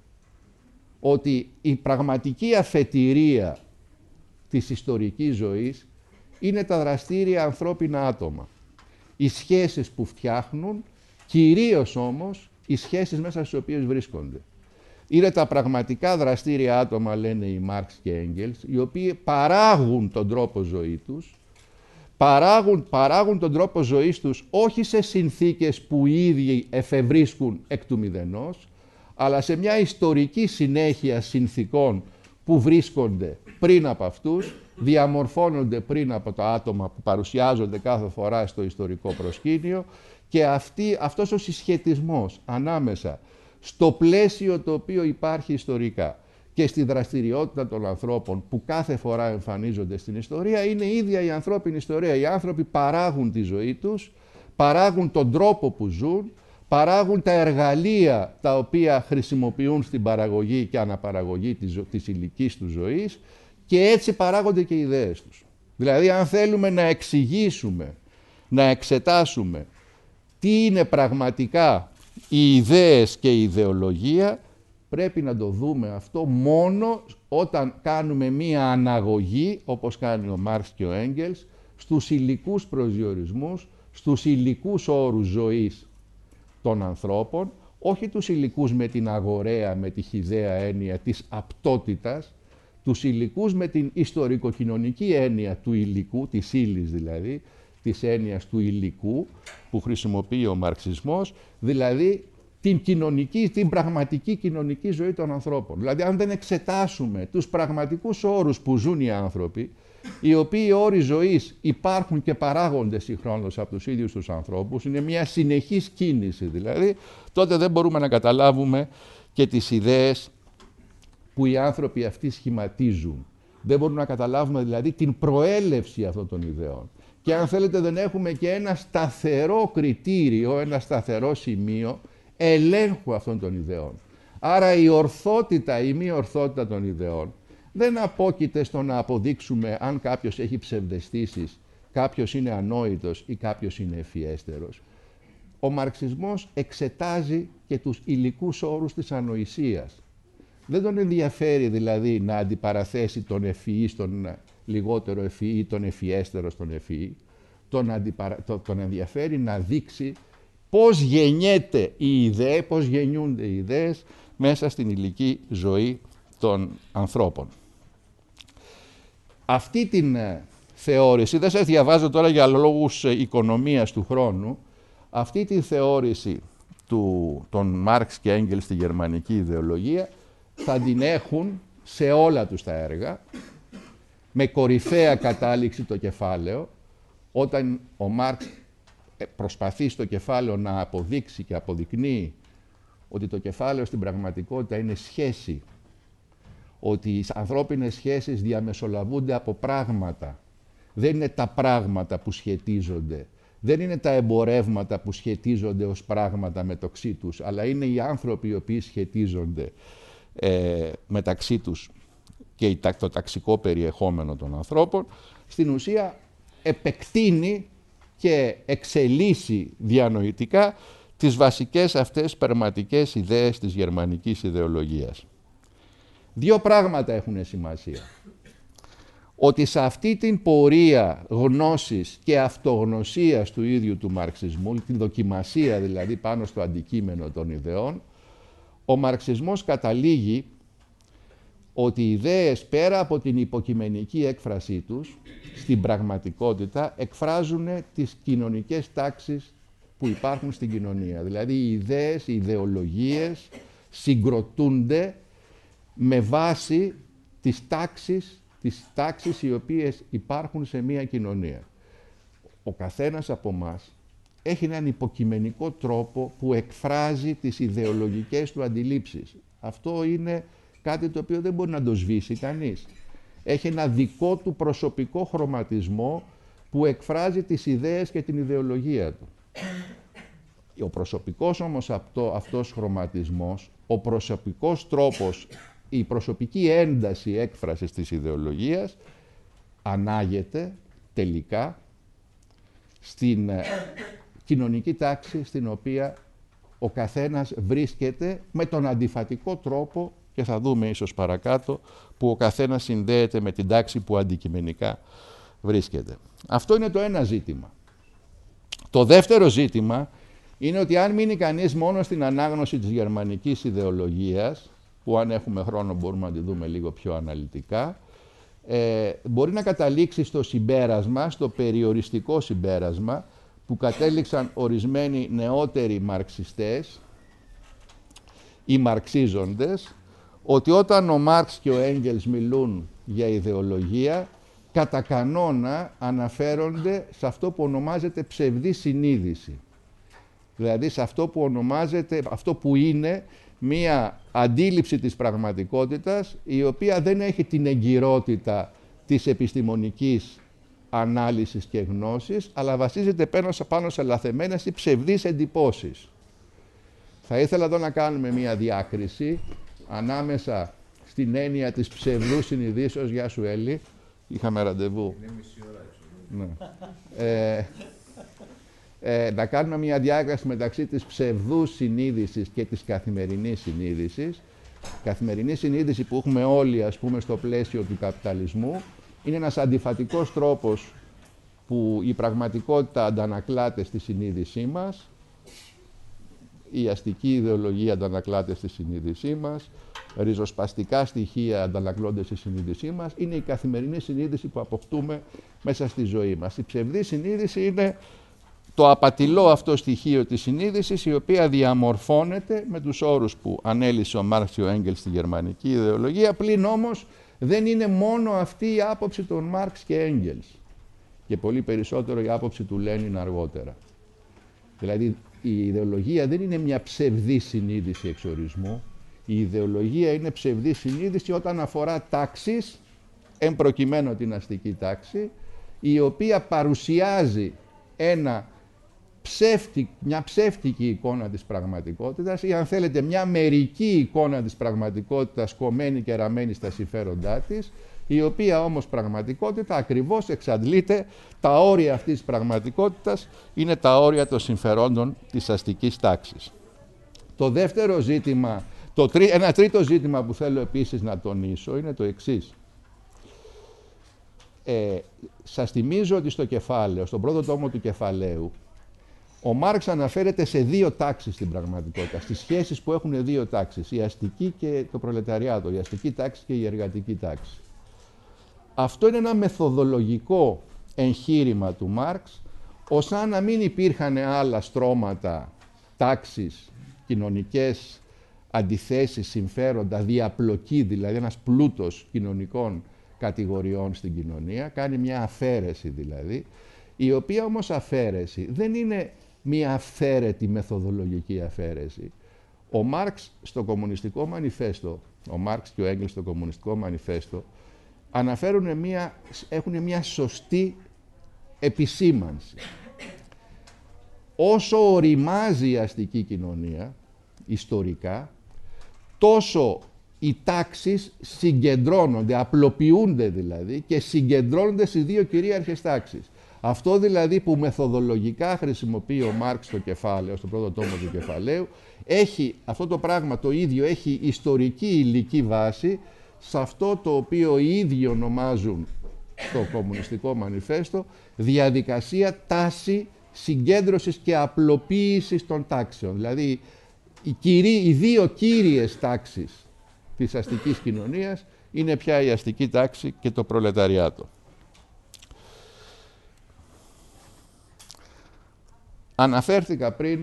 Ότι η πραγματική αφετηρία της ιστορικής ζωής είναι τα δραστήρια ανθρώπινα άτομα. Οι σχέσεις που φτιάχνουν, κυρίως όμως οι σχέσεις μέσα στις οποίες βρίσκονται. Είναι τα πραγματικά δραστήρια άτομα, λένε οι Μάρξ και Έγγελς, οι οποίοι παράγουν τον τρόπο ζωή τους, παράγουν, παράγουν τον τρόπο ζωής τους όχι σε συνθήκες που οι ίδιοι εφευρίσκουν εκ του μηδενός, αλλά σε μια ιστορική συνέχεια συνθήκων που βρίσκονται πριν από αυτούς, διαμορφώνονται πριν από τα άτομα που παρουσιάζονται κάθε φορά στο ιστορικό προσκήνιο, και αυτή, αυτός ο συσχετισμός ανάμεσα στο πλαίσιο το οποίο υπάρχει ιστορικά και στη δραστηριότητα των ανθρώπων που κάθε φορά εμφανίζονται στην ιστορία, είναι η ίδια η ανθρώπινη ιστορία. Οι άνθρωποι παράγουν τη ζωή τους, παράγουν τον τρόπο που ζουν, παράγουν τα εργαλεία τα οποία χρησιμοποιούν στην παραγωγή και αναπαραγωγή της, της ηλικής του ζωής, και έτσι παράγονται και οι ιδέες τους. Δηλαδή, αν θέλουμε να εξηγήσουμε, να εξετάσουμε τι είναι πραγματικά οι ιδέες και η ιδεολογία, πρέπει να το δούμε αυτό μόνο όταν κάνουμε μία αναγωγή, όπως κάνει ο Μάρξ και ο Έγγελς, στους υλικούς προσδιορισμούς, στους υλικούς όρους ζωής των ανθρώπων, όχι τους υλικούς με την αγοραία, με τη χυδαία έννοια της απτότητας, τους υλικούς με την ιστορικοκοινωνική έννοια του υλικού, της ύλης δηλαδή, της έννοιας του υλικού που χρησιμοποιεί ο μαρξισμός, δηλαδή την κοινωνική, την πραγματική κοινωνική ζωή των ανθρώπων. Δηλαδή, αν δεν εξετάσουμε τους πραγματικούς όρους που ζουν οι άνθρωποι, οι οποίοι όροι ζωής υπάρχουν και παράγονται συγχρόνως από τους ίδιους τους ανθρώπους, είναι μια συνεχής κίνηση δηλαδή, τότε δεν μπορούμε να καταλάβουμε και τις ιδέες που οι άνθρωποι αυτοί σχηματίζουν. Δεν μπορούμε να καταλάβουμε δηλαδή την προέλευση αυτών των ιδεών. Και αν θέλετε, δεν έχουμε και ένα σταθερό κριτήριο, ένα σταθερό σημείο ελέγχου αυτών των ιδεών. Άρα η ορθότητα, η μη ορθότητα των ιδεών δεν απόκειται στο να αποδείξουμε αν κάποιος έχει ψευδαισθήσεις, κάποιος είναι ανόητος ή κάποιος είναι ευφιέστερος. Ο μαρξισμός εξετάζει και τους υλικούς όρους της ανοησίας. Δεν τον ενδιαφέρει δηλαδή να αντιπαραθέσει τον ευφυή στον λιγότερο ευφυή, τον ευφιέστερο στον ευφυή. Τον, αντιπαρα... τον ενδιαφέρει να δείξει πώς γεννιέται η ιδέα, πώς γεννιούνται οι ιδέες μέσα στην υλική ζωή των ανθρώπων. Αυτή την θεώρηση, δεν σας διαβάζω τώρα για λόγους οικονομίας του χρόνου, αυτή τη θεώρηση του, των Μάρξ και Έγγελς στη γερμανική ιδεολογία θα την έχουν σε όλα τους τα έργα, με κορυφαία κατάληξη το κεφάλαιο, όταν ο Μάρξ προσπαθεί στο κεφάλαιο να αποδείξει και αποδεικνύει ότι το κεφάλαιο στην πραγματικότητα είναι σχέση, ότι οι ανθρώπινες σχέσεις διαμεσολαβούνται από πράγματα. Δεν είναι τα πράγματα που σχετίζονται, δεν είναι τα εμπορεύματα που σχετίζονται ως πράγματα μεταξύ τους, αλλά είναι οι άνθρωποι οι οποίοι σχετίζονται ε, μεταξύ τους και το ταξικό περιεχόμενο των ανθρώπων. Στην ουσία επεκτείνει και εξελίσσει διανοητικά τις βασικές αυτές πραγματικές ιδέες της γερμανικής ιδεολογίας. Δύο πράγματα έχουν σημασία. Ότι σε αυτή την πορεία γνώσης και αυτογνωσίας του ίδιου του μαρξισμού, την δοκιμασία δηλαδή πάνω στο αντικείμενο των ιδεών, ο μαρξισμός καταλήγει ότι οι ιδέες πέρα από την υποκειμενική έκφρασή τους, στην πραγματικότητα εκφράζουν τις κοινωνικές τάξεις που υπάρχουν στην κοινωνία. Δηλαδή οι ιδέες, οι ιδεολογίες συγκροτούνται με βάση τις τάξεις, τις τάξεις οι οποίες υπάρχουν σε μία κοινωνία. Ο καθένας από εμάς έχει έναν υποκειμενικό τρόπο που εκφράζει τις ιδεολογικές του αντιλήψεις. Αυτό είναι κάτι το οποίο δεν μπορεί να το σβήσει κανείς. Έχει ένα δικό του προσωπικό χρωματισμό που εκφράζει τις ιδέες και την ιδεολογία του. Ο προσωπικός όμως αυτό, αυτός χρωματισμός, ο προσωπικός τρόπος, η προσωπική ένταση έκφρασης της ιδεολογίας ανάγεται τελικά στην κοινωνική τάξη στην οποία ο καθένας βρίσκεται με τον αντιφατικό τρόπο, και θα δούμε ίσως παρακάτω, που ο καθένας συνδέεται με την τάξη που αντικειμενικά βρίσκεται. Αυτό είναι το ένα ζήτημα. Το δεύτερο ζήτημα είναι ότι αν μείνει κανείς μόνο στην ανάγνωση της γερμανικής ιδεολογίας, που αν έχουμε χρόνο μπορούμε να τη δούμε λίγο πιο αναλυτικά, ε, μπορεί να καταλήξει στο συμπέρασμα, στο περιοριστικό συμπέρασμα, που κατέληξαν ορισμένοι νεότεροι μαρξιστές ή μαρξίζοντες, ότι όταν ο Μάρξ και ο Έγγελς μιλούν για ιδεολογία, κατά κανόνα αναφέρονται σε αυτό που ονομάζεται ψευδή συνείδηση. Δηλαδή σε αυτό που ονομάζεται, αυτό που είναι μία αντίληψη της πραγματικότητας, η οποία δεν έχει την εγκυρότητα της επιστημονικής ανάλυσης και γνώσης, αλλά βασίζεται πάνω σε λαθεμένες ή ψευδείς εντυπώσεις. Θα ήθελα εδώ να κάνουμε μία διάκριση ανάμεσα στην έννοια της ψευδούς συνειδήσεως. Γεια σου, Έλλη. Είχαμε ραντεβού. Είναι μισή ώρα, ναι. ε, ε, να κάνουμε μία διάκριση μεταξύ της ψευδούς συνείδησης και της καθημερινής συνείδησης. Η καθημερινή συνείδηση που έχουμε όλοι, ας πούμε, στο πλαίσιο του καπιταλισμού, είναι ένας αντιφατικός τρόπος που η πραγματικότητα αντανακλάται στη συνείδησή μας, η αστική ιδεολογία αντανακλάται στη συνείδησή μας, ριζοσπαστικά στοιχεία αντανακλώνται στη συνείδησή μας, είναι η καθημερινή συνείδηση που αποκτούμε μέσα στη ζωή μας. Η ψευδή συνείδηση είναι το απατηλό αυτό στοιχείο της συνείδησης, η οποία διαμορφώνεται με τους όρους που ανέλησε ο Μάρξ και ο Έγγελς στη γερμανική ιδεολογία, πλην όμως δεν είναι μόνο αυτή η άποψη των Μάρξ και Έγγελς, και πολύ περισσότερο η άποψη του Λένιν αργότερα. Δηλαδή, η ιδεολογία δεν είναι μια ψευδή συνείδηση εξορισμού. Η ιδεολογία είναι ψευδή συνείδηση όταν αφορά τάξεις, εν προκειμένου την αστική τάξη, η οποία παρουσιάζει ένα ψεύτικ, μια ψεύτικη εικόνα της πραγματικότητας, ή αν θέλετε μια μερική εικόνα της πραγματικότητας κομμένη και ραμμένη στα συμφέροντά της, η οποία όμως πραγματικότητα ακριβώς εξαντλείται, τα όρια αυτής της πραγματικότητας είναι τα όρια των συμφερόντων της αστικής τάξης. Το δεύτερο ζήτημα, το τρί, ένα τρίτο ζήτημα που θέλω επίσης να τονίσω είναι το εξής. Ε, σας θυμίζω ότι στο κεφάλαιο, στον πρώτο τόμο του κεφαλαίου, ο Μάρξ αναφέρεται σε δύο τάξεις στην πραγματικότητα, στις σχέσεις που έχουν δύο τάξεις, η αστική και το προλεταριάτο, η αστική τάξη και η εργατική τάξη. Αυτό είναι ένα μεθοδολογικό εγχείρημα του Μάρξ, ως αν να μην υπήρχαν άλλα στρώματα, τάξεις, κοινωνικές αντιθέσεις, συμφέροντα, διαπλοκή, δηλαδή ένας πλούτος κοινωνικών κατηγοριών στην κοινωνία, κάνει μια αφαίρεση δηλαδή, η οποία όμως αφαίρεση δεν είναι μια αυθαίρετη μεθοδολογική αφαίρεση. Ο Μάρξ στο Κομμουνιστικό Μανιφέστο, ο Μάρξ και ο Έγγελς στο Κομμουνιστικό Μανιφέστο, αναφέρουν μια, έχουν μια σωστή επισήμανση. Όσο οριμάζει η αστική κοινωνία, ιστορικά, τόσο οι τάξεις συγκεντρώνονται, απλοποιούνται δηλαδή και συγκεντρώνονται σε δύο κυρίαρχες τάξεις. Αυτό δηλαδή που μεθοδολογικά χρησιμοποιεί ο Μάρξ στο κεφάλαιο, στο πρώτο τόμο του κεφαλαίου, έχει αυτό το πράγμα το ίδιο, έχει ιστορική υλική βάση σε αυτό το οποίο οι ίδιοι ονομάζουν στο Κομμουνιστικό Μανιφέστο διαδικασία τάση συγκέντρωσης και απλοποίησης των τάξεων. Δηλαδή οι, κυρί, οι δύο κύριες τάξεις της αστικής κοινωνίας είναι πια η αστική τάξη και το προλεταριάτο. Αναφέρθηκα πριν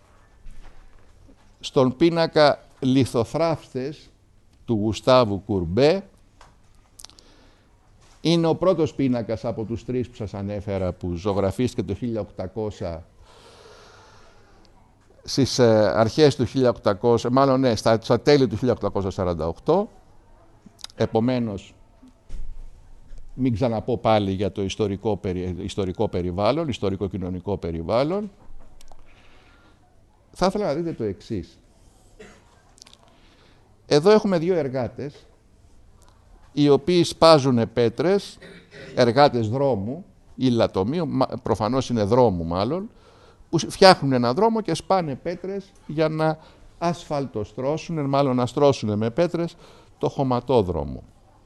στον πίνακα λιθοθράφτες του Γουστάβου Κουρμπέ. Είναι ο πρώτος πίνακας από τους τρεις που σας ανέφερα, που ζωγραφίστηκε το χίλια οκτακόσια, στις αρχές του χίλια οκτακόσια, μάλλον ναι, στα, στα τέλη του χίλια οκτακόσια σαράντα οκτώ. Επομένως, μην ξαναπώ πάλι για το ιστορικό, περι, ιστορικό περιβάλλον, ιστορικό-κοινωνικό περιβάλλον. Θα ήθελα να δείτε το εξής. Εδώ έχουμε δύο εργάτες, οι οποίοι σπάζουν πέτρες, εργάτες δρόμου ή λατομείου, προφανώς είναι δρόμου μάλλον, που φτιάχνουν ένα δρόμο και σπάνε πέτρες για να ασφαλτοστρώσουν, μάλλον να στρώσουν με πέτρες το χωματόδρομο.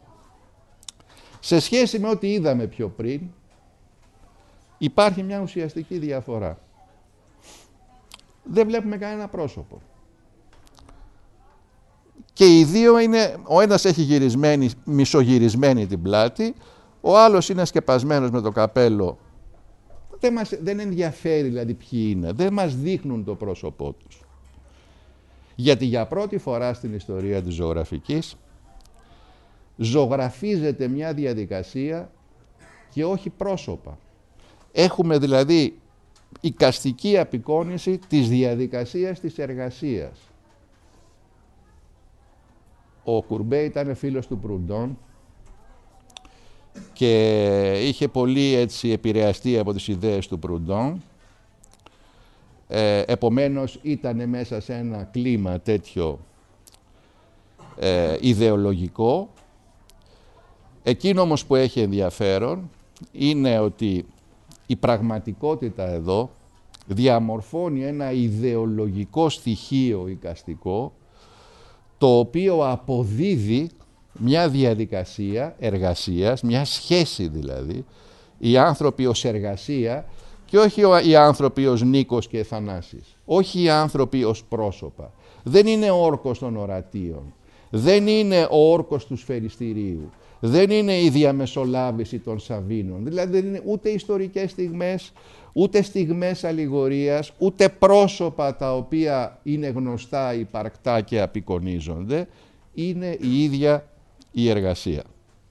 Σε σχέση με ό,τι είδαμε πιο πριν, υπάρχει μια ουσιαστική διαφορά. Δεν βλέπουμε κανένα πρόσωπο. και οι δύο είναι, ο ένας έχει γυρισμένη, μισογυρισμένη την πλάτη, ο άλλος είναι σκεπασμένος με το καπέλο. Δεν, μας, δεν ενδιαφέρει δηλαδή ποιοι είναι, δεν μας δείχνουν το πρόσωπό τους. Γιατί για πρώτη φορά στην ιστορία της ζωγραφικής ζωγραφίζεται μια διαδικασία και όχι πρόσωπα. Έχουμε δηλαδή εικαστική απεικόνιση της διαδικασίας της εργασίας. Ο Κουρμπέ ήταν φίλος του Προυντών και είχε πολύ έτσι επηρεαστεί από τις ιδέες του Προυντών. Ε, επομένως ήταν μέσα σε ένα κλίμα τέτοιο ε, ιδεολογικό. Εκείνο όμως που έχει ενδιαφέρον είναι ότι η πραγματικότητα εδώ διαμορφώνει ένα ιδεολογικό στοιχείο εικαστικό, το οποίο αποδίδει μια διαδικασία εργασίας, μια σχέση δηλαδή, οι άνθρωποι ως εργασία και όχι οι άνθρωποι ως Νίκος και Θανάσης, όχι οι άνθρωποι ως πρόσωπα. Δεν είναι ο όρκος των ορατίων, δεν είναι ο όρκος του σφαιριστηρίου, δεν είναι η διαμεσολάβηση των Σαβίνων, δηλαδή δεν είναι ούτε ιστορικές στιγμές, ούτε στιγμές αλληγορίας, ούτε πρόσωπα τα οποία είναι γνωστά, υπαρκτά και απεικονίζονται, είναι η ίδια η εργασία.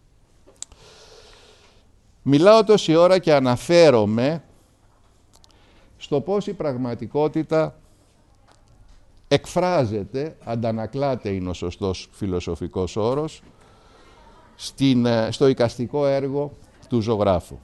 Μιλάω τόση ώρα και αναφέρομαι στο πώς η πραγματικότητα εκφράζεται, αντανακλάται είναι ο σωστός φιλοσοφικός όρος, στην, στο εικαστικό έργο του ζωγράφου.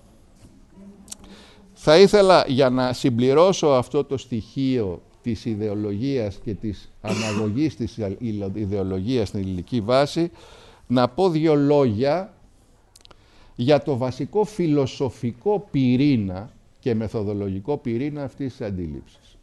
Θα ήθελα για να συμπληρώσω αυτό το στοιχείο της ιδεολογίας και της αναγωγής της ιδεολογίας στην υλική βάση, να πω δύο λόγια για το βασικό φιλοσοφικό πυρήνα και μεθοδολογικό πυρήνα αυτής της αντίληψης.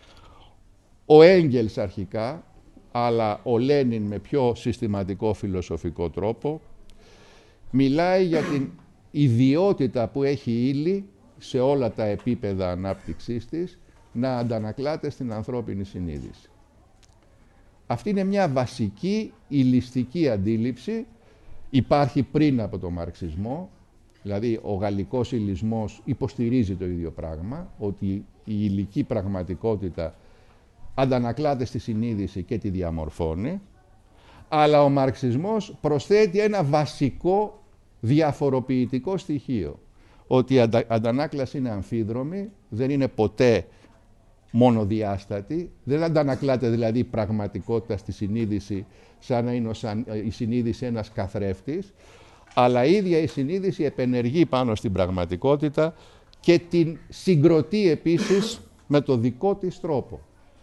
Ο Έγγελς αρχικά, αλλά ο Λένιν με πιο συστηματικό φιλοσοφικό τρόπο, μιλάει για την ιδιότητα που έχει η ύλη σε όλα τα επίπεδα ανάπτυξής της να αντανακλάται στην ανθρώπινη συνείδηση. Αυτή είναι μια βασική υλιστική αντίληψη, υπάρχει πριν από τον μαρξισμό, δηλαδή ο γαλλικός υλισμός υποστηρίζει το ίδιο πράγμα, ότι η υλική πραγματικότητα αντανακλάται στη συνείδηση και τη διαμορφώνει, αλλά ο μαρξισμός προσθέτει ένα βασικό διαφοροποιητικό στοιχείο, ότι η αντα, αντανάκλαση είναι αμφίδρομη, δεν είναι ποτέ μονοδιάστατη, δεν αντανακλάται δηλαδή η πραγματικότητα στη συνείδηση σαν να είναι σαν, η συνείδηση ένας καθρέφτης, αλλά η ίδια η συνείδηση επενεργεί πάνω στην πραγματικότητα και την συγκροτεί επίσης με το δικό της τρόπο.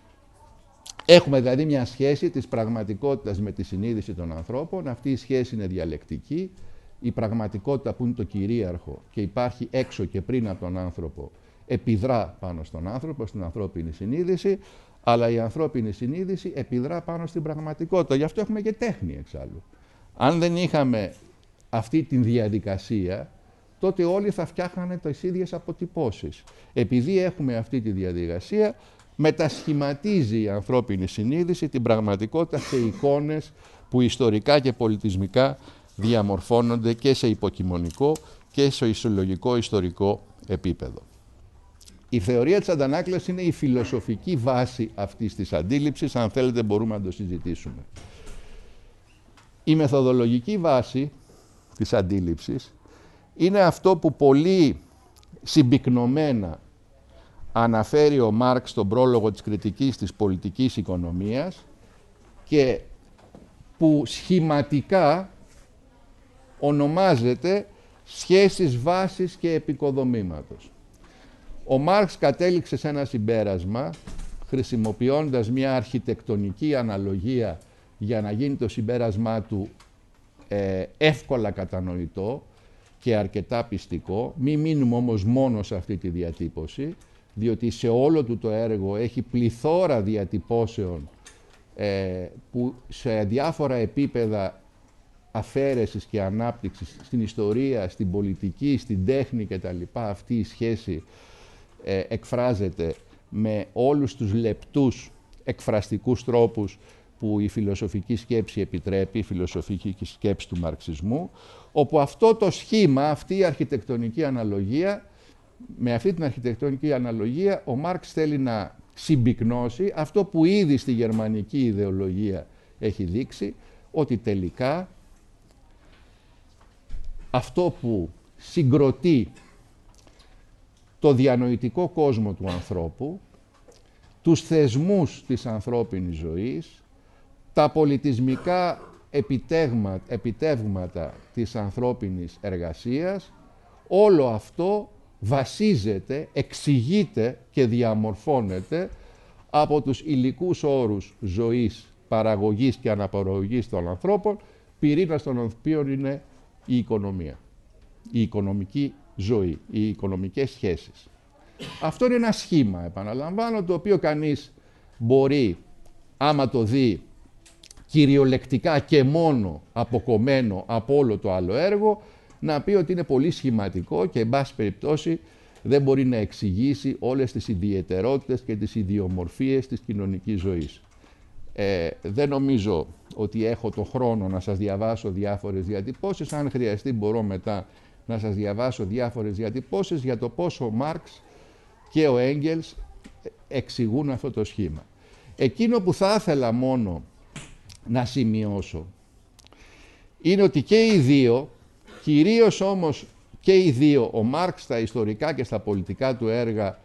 Έχουμε δηλαδή μια σχέση της πραγματικότητας με τη συνείδηση των ανθρώπων, αυτή η σχέση είναι διαλεκτική, η πραγματικότητα που είναι το κυρίαρχο και υπάρχει έξω και πριν από τον άνθρωπο επιδρά πάνω στον άνθρωπο, στην ανθρώπινη συνείδηση, αλλά η ανθρώπινη συνείδηση επιδρά πάνω στην πραγματικότητα. Γι' αυτό έχουμε και τέχνη εξάλλου. Αν δεν είχαμε αυτή τη διαδικασία, τότε όλοι θα φτιάχνανε τις ίδιες αποτυπώσεις. Επειδή έχουμε αυτή τη διαδικασία, μετασχηματίζει η ανθρώπινη συνείδηση την πραγματικότητα σε εικόνες που ιστορικά και πολιτισμικά διαμορφώνονται και σε υποκειμονικό και σε ισολογικό ιστορικό επίπεδο. Η θεωρία της αντανάκλασης είναι η φιλοσοφική βάση αυτής της αντίληψης, αν θέλετε μπορούμε να το συζητήσουμε. Η μεθοδολογική βάση της αντίληψης είναι αυτό που πολύ συμπυκνωμένα αναφέρει ο Μάρξ στον πρόλογο της κριτικής της πολιτικής οικονομίας και που σχηματικά ονομάζεται σχέσεις βάσης και επικοδομήματος. Ο Μάρξ κατέληξε σε ένα συμπέρασμα, χρησιμοποιώντας μια αρχιτεκτονική αναλογία για να γίνει το συμπέρασμά του ε, εύκολα κατανοητό και αρκετά πιστικό. Μην μείνουμε όμως μόνο σε αυτή τη διατύπωση, διότι σε όλο του το έργο έχει πληθώρα διατυπώσεων ε, που σε διάφορα επίπεδα αφαίρεσης και ανάπτυξης στην ιστορία, στην πολιτική, στην τέχνη κτλ. Αυτή η σχέση ε, εκφράζεται με όλους τους λεπτούς εκφραστικούς τρόπους που η φιλοσοφική σκέψη επιτρέπει, η φιλοσοφική σκέψη του μαρξισμού, όπου αυτό το σχήμα, αυτή η αρχιτεκτονική αναλογία, με αυτή την αρχιτεκτονική αναλογία ο Μάρξ θέλει να συμπυκνώσει αυτό που ήδη στη γερμανική ιδεολογία έχει δείξει, ότι τελικά αυτό που συγκροτεί το διανοητικό κόσμο του ανθρώπου, τους θεσμούς της ανθρώπινης ζωής, τα πολιτισμικά επιτεύγματα, επιτεύγματα της ανθρώπινης εργασίας, όλο αυτό βασίζεται, εξηγείται και διαμορφώνεται από τους υλικούς όρους ζωής, παραγωγής και αναπαραγωγής των ανθρώπων, πυρήνας των οποίων είναι η οικονομία, η οικονομική ζωή, οι οικονομικές σχέσεις. Αυτό είναι ένα σχήμα, επαναλαμβάνω, το οποίο κανείς μπορεί, άμα το δει κυριολεκτικά και μόνο αποκομμένο από όλο το άλλο έργο, να πει ότι είναι πολύ σχηματικό και, εν πάση περιπτώσει, δεν μπορεί να εξηγήσει όλες τις ιδιαιτερότητες και τις ιδιομορφίες της κοινωνικής ζωής. Ε, δεν νομίζω ότι έχω το χρόνο να σας διαβάσω διάφορες διατυπώσεις. Αν χρειαστεί μπορώ μετά να σας διαβάσω διάφορες διατυπώσεις για το πώς ο Μάρξ και ο Έγγελς εξηγούν αυτό το σχήμα. Εκείνο που θα ήθελα μόνο να σημειώσω είναι ότι και οι δύο, κυρίως όμως και οι δύο, ο Μάρξ στα ιστορικά και στα πολιτικά του έργα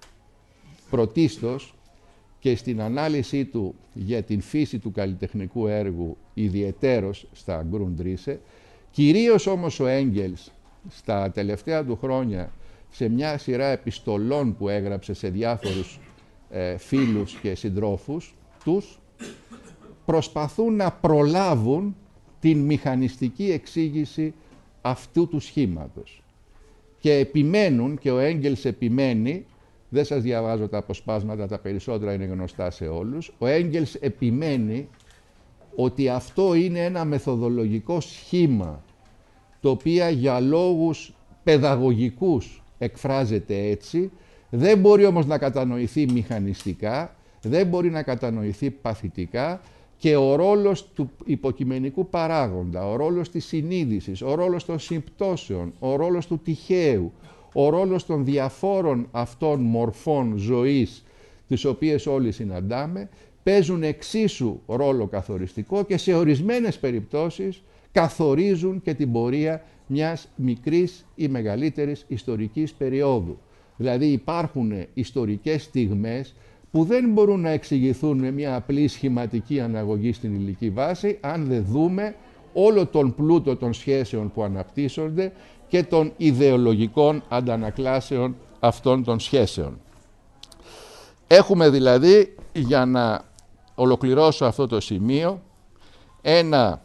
πρωτίστως και στην ανάλυση του για την φύση του καλλιτεχνικού έργου ιδιαιτέρως στα Grundrisse, κυρίως όμως ο Έγγελς στα τελευταία του χρόνια σε μια σειρά επιστολών που έγραψε σε διάφορους ε, φίλους και συντρόφους τους, προσπαθούν να προλάβουν την μηχανιστική εξήγηση αυτού του σχήματος. Και επιμένουν, και ο Έγγελς επιμένει, δεν σας διαβάζω τα αποσπάσματα, τα περισσότερα είναι γνωστά σε όλους, ο Έγγελς επιμένει ότι αυτό είναι ένα μεθοδολογικό σχήμα, το οποίο για λόγους παιδαγωγικούς εκφράζεται έτσι, δεν μπορεί όμως να κατανοηθεί μηχανιστικά, δεν μπορεί να κατανοηθεί παθητικά, και ο ρόλος του υποκειμενικού παράγοντα, ο ρόλος της συνείδησης, ο ρόλος των συμπτώσεων, ο ρόλος του τυχαίου, ο ρόλος των διαφόρων αυτών μορφών ζωής, τις οποίες όλοι συναντάμε, παίζουν εξίσου ρόλο καθοριστικό και σε ορισμένες περιπτώσεις καθορίζουν και την πορεία μιας μικρής ή μεγαλύτερης ιστορικής περίοδου. Δηλαδή υπάρχουν ιστορικές στιγμές που δεν μπορούν να εξηγηθούν με μια απλή σχηματική αναγωγή στην υλική βάση, αν δεν δούμε όλο τον πλούτο των σχέσεων που αναπτύσσονται και των ιδεολογικών αντανακλάσεων αυτών των σχέσεων. Έχουμε δηλαδή, για να ολοκληρώσω αυτό το σημείο, ένα,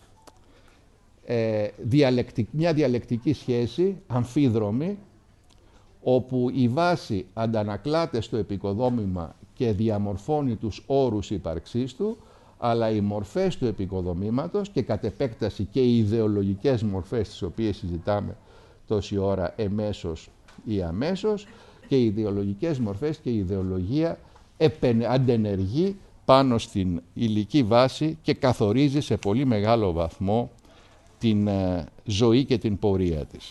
ε, διαλεκτικ, μια διαλεκτική σχέση, αμφίδρομη, όπου η βάση αντανακλάται στο επικοδόμημα και διαμορφώνει τους όρους ύπαρξής του, αλλά οι μορφές του επικοδομήματος και κατ' επέκταση και οι ιδεολογικές μορφές τις οποίες συζητάμε τόση ώρα εμέσως ή αμέσως, και οι ιδεολογικές μορφές και η ιδεολογία αντενεργεί πάνω στην υλική βάση και καθορίζει σε πολύ μεγάλο βαθμό την ε, ζωή και την πορεία της.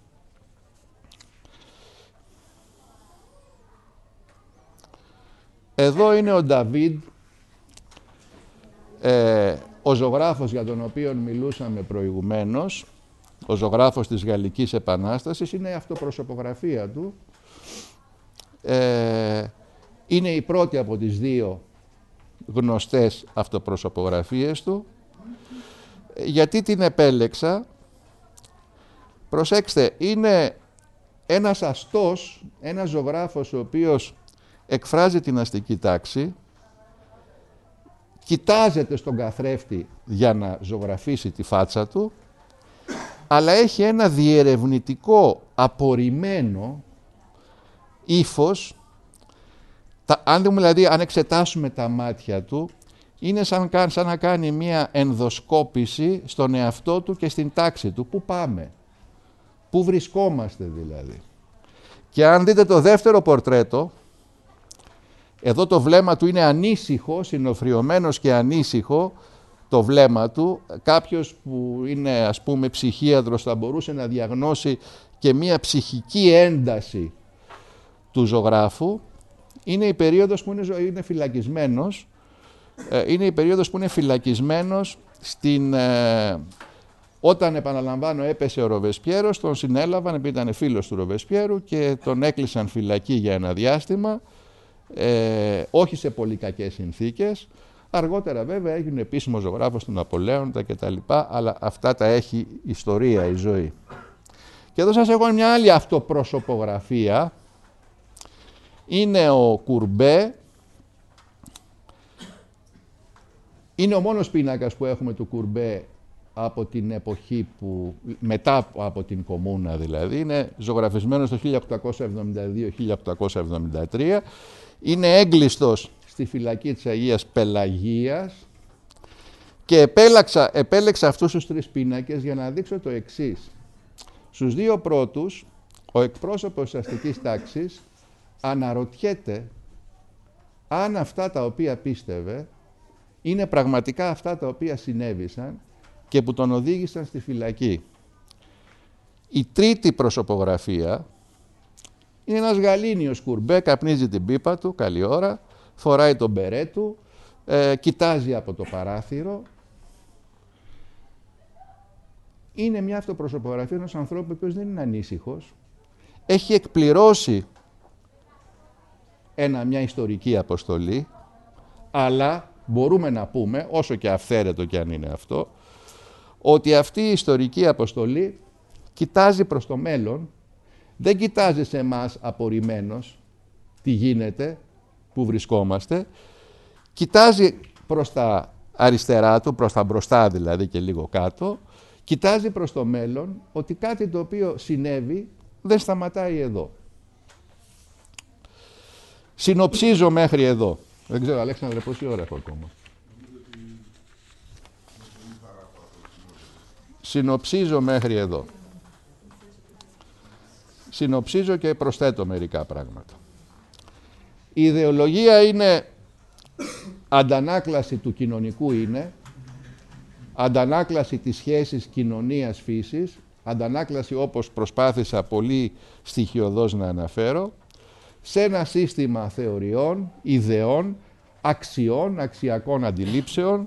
Εδώ είναι ο Νταβίντ, ε, ο ζωγράφος για τον οποίο μιλούσαμε προηγουμένως, ο ζωγράφος της Γαλλικής Επανάστασης, είναι η αυτοπροσωπογραφία του. Ε, είναι η πρώτη από τις δύο γνωστές αυτοπροσωπογραφίες του. Γιατί την επέλεξα? Προσέξτε, είναι ένας αστός, ένας ζωγράφος ο οποίος εκφράζει την αστική τάξη, κοιτάζεται στον καθρέφτη για να ζωγραφίσει τη φάτσα του, αλλά έχει ένα διερευνητικό, απορριμμένο ύφος. Τα, αν, δηλαδή, αν εξετάσουμε τα μάτια του, είναι σαν, σαν να κάνει μία ενδοσκόπηση στον εαυτό του και στην τάξη του. Πού πάμε, πού βρισκόμαστε δηλαδή. Και αν δείτε το δεύτερο πορτρέτο, Εδώ το βλέμμα του είναι ανήσυχο, συνοφριωμένος και ανήσυχο το βλέμμα του. Κάποιος που είναι, ας πούμε, ψυχίατρος θα μπορούσε να διαγνώσει και μία ψυχική ένταση του ζωγράφου. Είναι η περίοδος που είναι, είναι φυλακισμένος, είναι η περίοδος που είναι φυλακισμένος στην... Όταν, επαναλαμβάνω, έπεσε ο Ροβεσπιέρος, τον συνέλαβαν επειδή ήταν φίλος του Ροβεσπιέρου και τον έκλεισαν φυλακή για ένα διάστημα, ε, όχι σε πολύ κακές συνθήκες. Αργότερα βέβαια έγινε επίσημος ζωγράφος του Ναπολέοντα κτλ. Αλλά αυτά τα έχει η ιστορία, η ζωή. Και εδώ σας έχω μια άλλη αυτοπροσωπογραφία. Είναι ο Κουρμπέ. Είναι ο μόνος πίνακας που έχουμε του Κουρμπέ από την εποχή που, μετά από την Κομμούνα δηλαδή, είναι ζωγραφισμένος το χίλια οκτακόσια εβδομήντα δύο χίλια οκτακόσια εβδομήντα τρία, είναι έγκλειστος στη φυλακή της Αγίας Πελαγίας και επέλεξα, επέλεξα αυτούς τους τρεις πίνακες για να δείξω το εξής. Στους δύο πρώτους, ο εκπρόσωπος της αστικής τάξης αναρωτιέται αν αυτά τα οποία πίστευε είναι πραγματικά αυτά τα οποία συνέβησαν και που τον οδήγησαν στη φυλακή. Η τρίτη προσωπογραφία είναι ένας γαλήνιος Κουρμπέ, καπνίζει την πίπα του, καλή ώρα, φοράει τον μπερέ του, ε, κοιτάζει από το παράθυρο. Είναι μια αυτοπροσωπογραφία ενός ανθρώπου ο οποίος δεν είναι ανήσυχος, έχει εκπληρώσει ένα, μια ιστορική αποστολή, αλλά μπορούμε να πούμε, όσο και αυθαίρετο και αν είναι αυτό, ότι αυτή η ιστορική αποστολή κοιτάζει προς το μέλλον, δεν κοιτάζει σε εμάς απορριμμένος τι γίνεται, πού βρισκόμαστε, κοιτάζει προς τα αριστερά του, προς τα μπροστά δηλαδή και λίγο κάτω, κοιτάζει προς το μέλλον ότι κάτι το οποίο συνέβη δεν σταματάει εδώ. Συνοψίζω μέχρι εδώ. Δεν ξέρω, Αλέξανδρε, πόση ώρα έχω ακόμα. Συνοψίζω μέχρι εδώ. Συνοψίζω και προσθέτω μερικά πράγματα. Η ιδεολογία είναι αντανάκλαση του κοινωνικού είναι, αντανάκλαση της σχέσης κοινωνίας φύσης, αντανάκλαση όπως προσπάθησα πολύ στοιχειωδώς να αναφέρω, σε ένα σύστημα θεωριών, ιδεών, αξιών, αξιακών αντιλήψεων,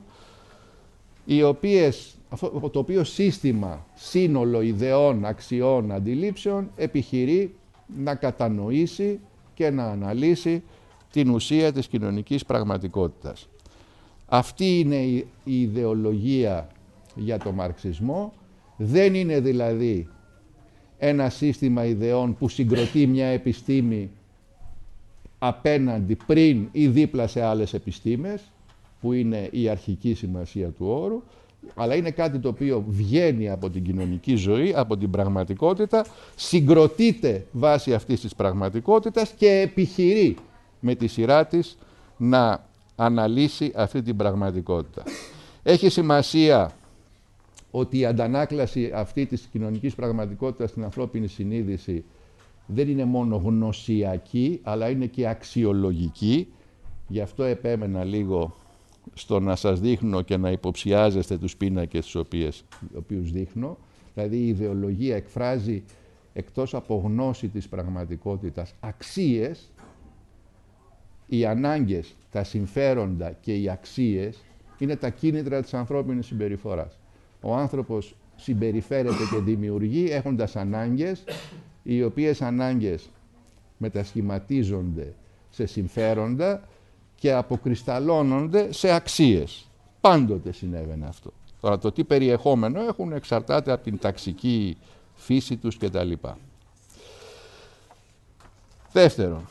οι οποίες, αυτό, το οποίο σύστημα, σύνολο ιδεών, αξιών, αντιλήψεων επιχειρεί να κατανοήσει και να αναλύσει την ουσία της κοινωνικής πραγματικότητας. Αυτή είναι η, η ιδεολογία για το μαρξισμό. Δεν είναι δηλαδή ένα σύστημα ιδεών που συγκροτεί μια επιστήμη απέναντι, πριν ή δίπλα σε άλλες επιστήμες, που είναι η αρχική σημασία του όρου, αλλά είναι κάτι το οποίο βγαίνει από την κοινωνική ζωή, από την πραγματικότητα, συγκροτείται βάσει αυτής της πραγματικότητας και επιχειρεί με τη σειρά της να αναλύσει αυτή την πραγματικότητα. Έχει σημασία ότι η αντανάκλαση αυτή της κοινωνικής πραγματικότητας στην ανθρώπινη συνείδηση δεν είναι μόνο γνωσιακή, αλλά είναι και αξιολογική. Γι' αυτό επέμενα λίγο στο να σας δείχνω και να υποψιάζεστε τους πίνακες τους οποίους δείχνω. Δηλαδή η ιδεολογία εκφράζει, εκτός από γνώση της πραγματικότητας, αξίες. Οι ανάγκες, τα συμφέροντα και οι αξίες είναι τα κίνητρα της ανθρώπινης συμπεριφοράς. Ο άνθρωπος συμπεριφέρεται και δημιουργεί έχοντας ανάγκες, οι οποίες ανάγκες μετασχηματίζονται σε συμφέροντα και αποκρισταλώνονται σε αξίες. Πάντοτε συνέβαινε αυτό. Τώρα το τι περιεχόμενο έχουν εξαρτάται από την ταξική φύση τους κτλ. Δεύτερον,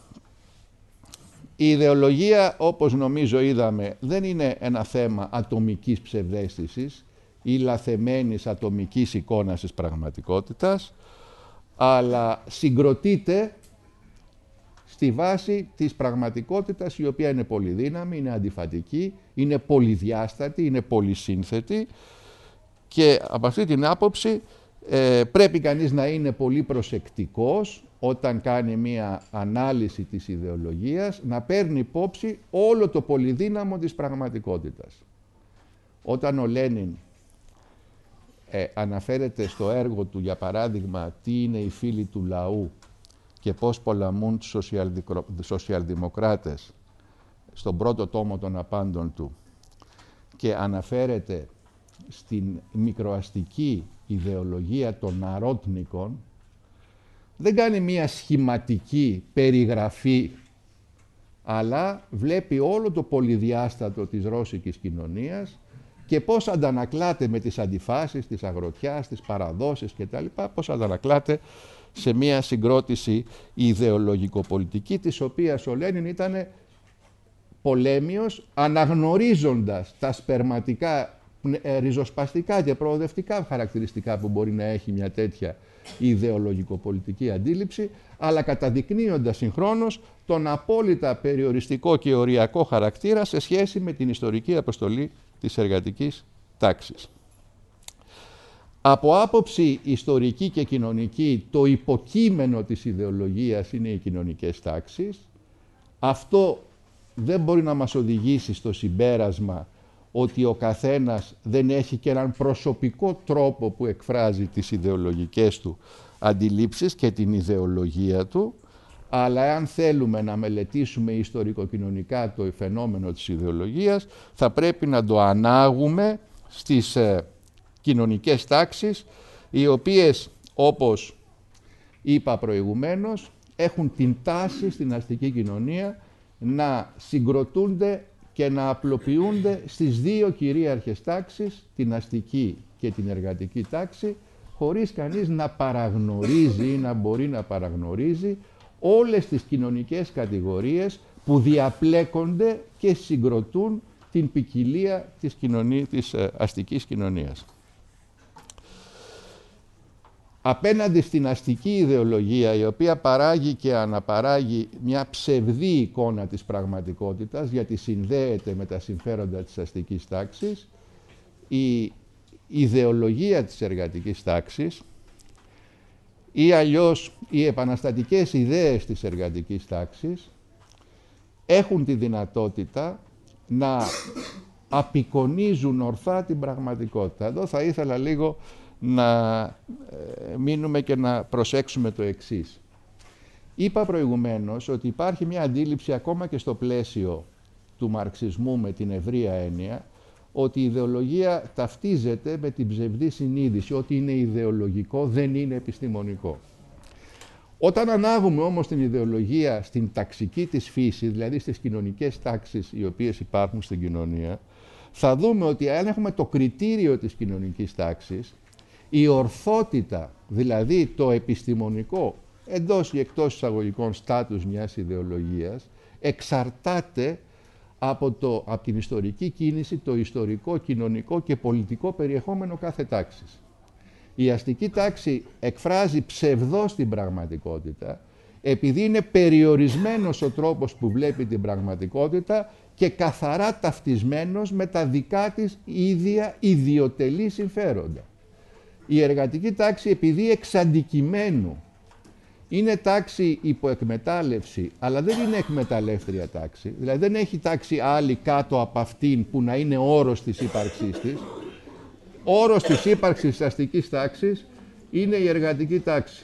η ιδεολογία, όπως νομίζω είδαμε, δεν είναι ένα θέμα ατομικής ψευδαίσθησης ή λαθεμένης ατομικής εικόνας της πραγματικότητας, αλλά συγκροτείται στη βάση της πραγματικότητας, η οποία είναι πολυδύναμη, είναι αντιφατική, είναι πολυδιάστατη, είναι πολυσύνθετη και από αυτή την άποψη ε, πρέπει κανείς να είναι πολύ προσεκτικός όταν κάνει μία ανάλυση της ιδεολογίας, να παίρνει υπόψη όλο το πολυδύναμο της πραγματικότητας. Όταν ο Λένιν ε, αναφέρεται στο έργο του, για παράδειγμα, τι είναι οι φίλοι του λαού και πώς πολεμούν τους σοσιαλδημοκράτες στον πρώτο τόμο των απάντων του και αναφέρεται στην μικροαστική ιδεολογία των αρώτνικων, δεν κάνει μία σχηματική περιγραφή, αλλά βλέπει όλο το πολυδιάστατο της ρώσικης κοινωνίας και πώς αντανακλάται με τις αντιφάσεις της αγροτιάς, τις παραδόσεις κτλ. Πώς αντανακλάται σε μία συγκρότηση ιδεολογικοπολιτική, της οποίας ο Λένιν ήταν πολέμιος, αναγνωρίζοντας τα σπερματικά, ριζοσπαστικά και προοδευτικά χαρακτηριστικά που μπορεί να έχει μια τέτοια ιδεολογικοπολιτική αντίληψη, αλλά καταδεικνύοντας συγχρόνως τον απόλυτα περιοριστικό και οριακό χαρακτήρα σε σχέση με την ιστορική αποστολή της εργατικής τάξης. Από άποψη ιστορική και κοινωνική, το υποκείμενο της ιδεολογίας είναι οι κοινωνικές τάξεις. Αυτό δεν μπορεί να μας οδηγήσει στο συμπέρασμα ότι ο καθένας δεν έχει και έναν προσωπικό τρόπο που εκφράζει τις ιδεολογικές του αντιλήψεις και την ιδεολογία του, αλλά αν θέλουμε να μελετήσουμε ιστορικοκοινωνικά το φαινόμενο της ιδεολογίας, θα πρέπει να το ανάγουμε στις ε, κοινωνικές τάξεις, οι οποίες, όπως είπα προηγουμένως, έχουν την τάση στην αστική κοινωνία να συγκροτούνται και να απλοποιούνται στις δύο κυρίαρχες τάξεις, την αστική και την εργατική τάξη, χωρίς κανείς να παραγνωρίζει ή να μπορεί να παραγνωρίζει όλες τις κοινωνικές κατηγορίες που διαπλέκονται και συγκροτούν την ποικιλία της, κοινωνία, της αστικής κοινωνίας. Απέναντι στην αστική ιδεολογία, η οποία παράγει και αναπαράγει μια ψευδή εικόνα της πραγματικότητας, γιατί συνδέεται με τα συμφέροντα της αστικής τάξης, η ιδεολογία της εργατικής τάξης ή αλλιώς οι επαναστατικές ιδέες της εργατικής τάξης έχουν τη δυνατότητα να απεικονίζουν ορθά την πραγματικότητα. Εδώ θα ήθελα λίγο να ε, μείνουμε και να προσέξουμε το εξής. Είπα προηγουμένως ότι υπάρχει μια αντίληψη ακόμα και στο πλαίσιο του μαρξισμού με την ευρεία έννοια ότι η ιδεολογία ταυτίζεται με την ψευδή συνείδηση, ότι είναι ιδεολογικό, δεν είναι επιστημονικό. Όταν ανάγουμε όμως την ιδεολογία στην ταξική της φύση, δηλαδή στις κοινωνικές τάξεις οι οποίες υπάρχουν στην κοινωνία, θα δούμε ότι αν έχουμε το κριτήριο της κοινωνικής τάξης, η ορθότητα, δηλαδή το επιστημονικό, εντός ή εκτός εισαγωγικών στάτους μιας ιδεολογίας, εξαρτάται από, το, από την ιστορική κίνηση, το ιστορικό, κοινωνικό και πολιτικό περιεχόμενο κάθε τάξης. Η αστική τάξη εκφράζει ψευδώς την πραγματικότητα, επειδή είναι περιορισμένος ο τρόπος που βλέπει την πραγματικότητα και καθαρά ταυτισμένος με τα δικά της ίδια ιδιωτελή συμφέροντα. Η εργατική τάξη, επειδή εξ αντικειμένου είναι τάξη υποεκμετάλλευση, αλλά δεν είναι εκμεταλλεύτρια τάξη, δηλαδή δεν έχει τάξη άλλη κάτω από αυτήν που να είναι όρος της ύπαρξής της. Όρος της ύπαρξης της αστικής τάξης είναι η εργατική τάξη.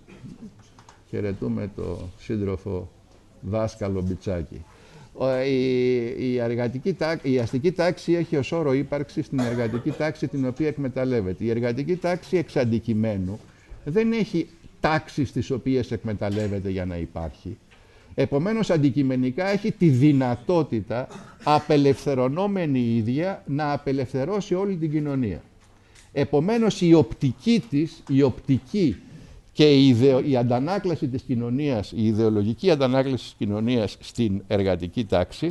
Χαιρετούμε το σύντροφο δάσκαλο Μπιτσάκη. Η, η, εργατική, η αστική τάξη έχει ως όρο ύπαρξη στην εργατική τάξη την οποία εκμεταλλεύεται. Η εργατική τάξη εξ αντικειμένου δεν έχει τάξεις τις οποίες εκμεταλλεύεται για να υπάρχει. Επομένως, αντικειμενικά έχει τη δυνατότητα, απελευθερωνόμενη η ίδια, να απελευθερώσει όλη την κοινωνία. Επομένως, η οπτική της, η οπτική και η, ιδεο, η αντανάκλαση της κοινωνίας, η ιδεολογική αντανάκλαση της κοινωνίας στην εργατική τάξη,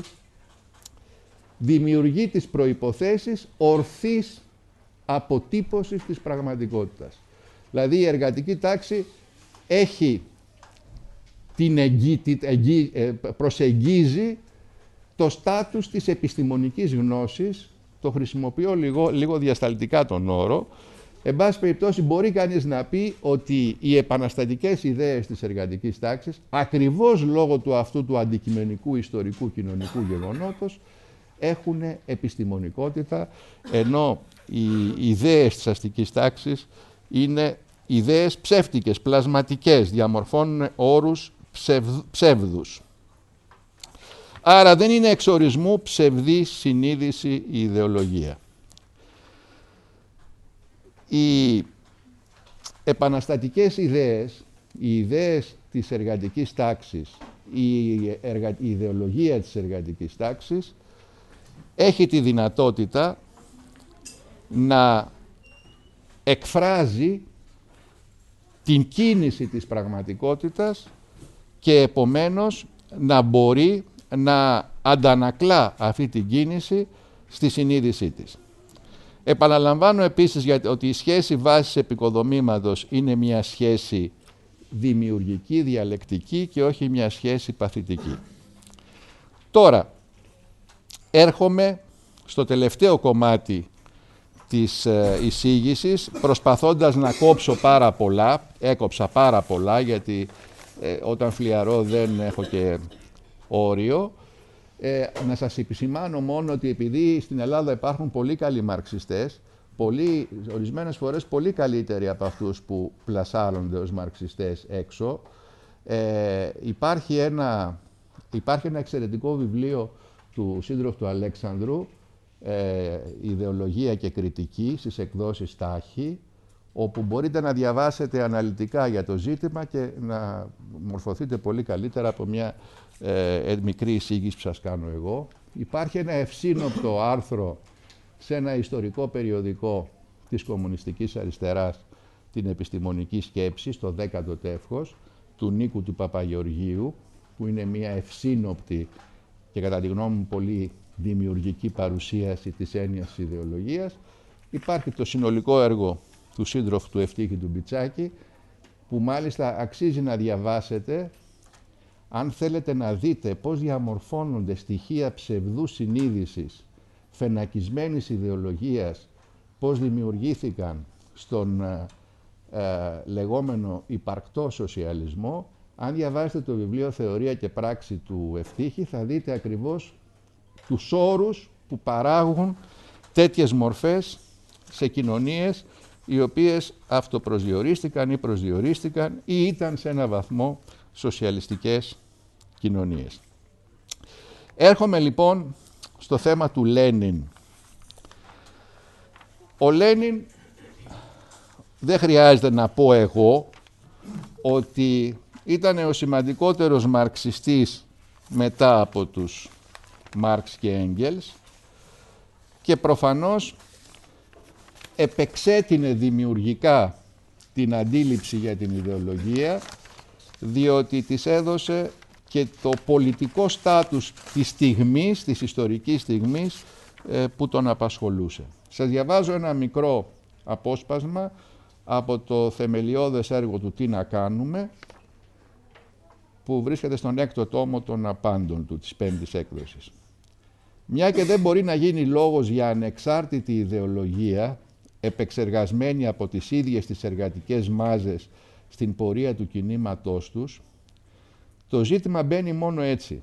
δημιουργεί τις προϋποθέσεις ορθής αποτύπωσης της πραγματικότητας. Δηλαδή, η εργατική τάξη έχει την εγγύ, εγγύ, προσεγγίζει το στάτους της επιστημονικής γνώσης, το χρησιμοποιώ λίγο, λίγο διασταλτικά τον όρο, Εν πάση περιπτώσει, μπορεί κανείς να πει ότι οι επαναστατικές ιδέες της εργατικής τάξης, ακριβώς λόγω του αυτού του αντικειμενικού ιστορικού κοινωνικού γεγονότος, έχουν επιστημονικότητα, ενώ οι ιδέες της αστικής τάξης είναι ιδέες ψεύτικες, πλασματικές, διαμορφώνουν όρους ψευδ, ψεύδους. Άρα δεν είναι εξορισμού ψευδή συνείδηση η ιδεολογία. Οι επαναστατικές ιδέες, οι ιδέες της εργατικής τάξης, η, εργα... η ιδεολογία της εργατικής τάξης έχει τη δυνατότητα να εκφράζει την κίνηση της πραγματικότητας και επομένως να μπορεί να αντανακλά αυτή την κίνηση στη συνείδησή της. Επαναλαμβάνω επίσης γιατί, ότι η σχέση βάσης επικοδομήματος είναι μια σχέση δημιουργική, διαλεκτική και όχι μια σχέση παθητική. Τώρα, έρχομαι στο τελευταίο κομμάτι της ε, εισήγησης, προσπαθώντας να κόψω πάρα πολλά, έκοψα πάρα πολλά γιατί ε, όταν φλιαρώ δεν έχω και όριο. Ε, να σας επισημάνω μόνο ότι επειδή στην Ελλάδα υπάρχουν πολύ καλοί μαρξιστές, πολύ, ορισμένες φορές πολύ καλύτεροι από αυτούς που πλασάρονται ως μαρξιστές έξω, ε, υπάρχει, ένα, υπάρχει ένα εξαιρετικό βιβλίο του σύντροφου του Αλέξανδρου, ε, «Ιδεολογία και κριτική» στις εκδόσεις Τάχη, όπου μπορείτε να διαβάσετε αναλυτικά για το ζήτημα και να μορφωθείτε πολύ καλύτερα από μια ε, μικρή εισήγηση που σας κάνω εγώ. Υπάρχει ένα ευσύνοπτο άρθρο σε ένα ιστορικό περιοδικό της κομμουνιστικής αριστεράς, την επιστημονική σκέψη, στο δέκατο τεύχος, του Νίκου του Παπαγεωργίου, που είναι μια ευσύνοπτη και κατά τη γνώμη μου πολύ δημιουργική παρουσίαση της έννοιας της ιδεολογίας. Υπάρχει το συνολικό έργο του σύντροφου του Ευτύχη του Μπιτσάκη, που μάλιστα αξίζει να διαβάσετε αν θέλετε να δείτε πώς διαμορφώνονται στοιχεία ψευδούς συνείδησης, φαινακισμένης ιδεολογίας, πώς δημιουργήθηκαν στον ε, ε, λεγόμενο υπαρκτό σοσιαλισμό. Αν διαβάσετε το βιβλίο «Θεωρία και πράξη» του Ευτύχη, θα δείτε ακριβώς τους όρους που παράγουν τέτοιες μορφές σε κοινωνίες οι οποίες αυτοπροσδιορίστηκαν ή προσδιορίστηκαν ή ήταν σε ένα βαθμό σοσιαλιστικές κοινωνίες. Έρχομαι λοιπόν στο θέμα του Λένιν. Ο Λένιν, δεν χρειάζεται να πω εγώ, ότι ήταν ο σημαντικότερος μαρξιστής μετά από τους Μάρξ και Έγγελς και προφανώς επεξέτεινε δημιουργικά την αντίληψη για την ιδεολογία, διότι της έδωσε και το πολιτικό στάτους της στιγμής, της ιστορικής στιγμής που τον απασχολούσε. Σας διαβάζω ένα μικρό απόσπασμα από το θεμελιώδες έργο του «Τι να κάνουμε», που βρίσκεται στον έκτο τόμο των απάντων του, της πέμπτης έκδοσης. «Μια και δεν μπορεί να γίνει λόγος για ανεξάρτητη ιδεολογία, επεξεργασμένη από τις ίδιες τις εργατικές μάζες στην πορεία του κινήματός τους, το ζήτημα μπαίνει μόνο έτσι.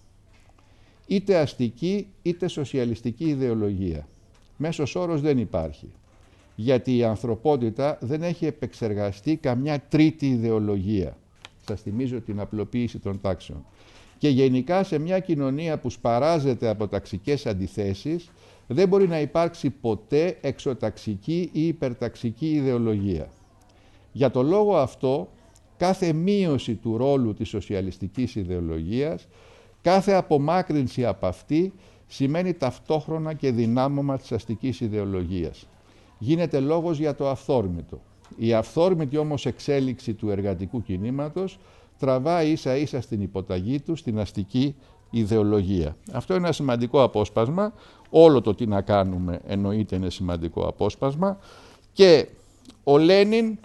Είτε αστική είτε σοσιαλιστική ιδεολογία. Μέσος όρος δεν υπάρχει, γιατί η ανθρωπότητα δεν έχει επεξεργαστεί καμιά τρίτη ιδεολογία». Σας θυμίζω την απλοποίηση των τάξεων. «Και γενικά σε μια κοινωνία που σπαράζεται από ταξικές αντιθέσεις, δεν μπορεί να υπάρξει ποτέ εξωταξική ή υπερταξική ιδεολογία. Για το λόγο αυτό, κάθε μείωση του ρόλου της σοσιαλιστικής ιδεολογίας, κάθε απομάκρυνση από αυτή, σημαίνει ταυτόχρονα και δυνάμωμα της αστικής ιδεολογίας. Γίνεται λόγος για το αυθόρμητο. Η αυθόρμητη όμως εξέλιξη του εργατικού κινήματος τραβάει ίσα ίσα στην υποταγή του στην αστική ιδεολογία». Αυτό είναι ένα σημαντικό απόσπασμα. Όλο το «Τι να κάνουμε» εννοείται είναι σημαντικό απόσπασμα. Και ο Λένιν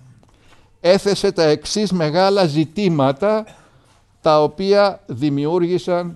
έθεσε τα εξής μεγάλα ζητήματα, τα οποία δημιούργησαν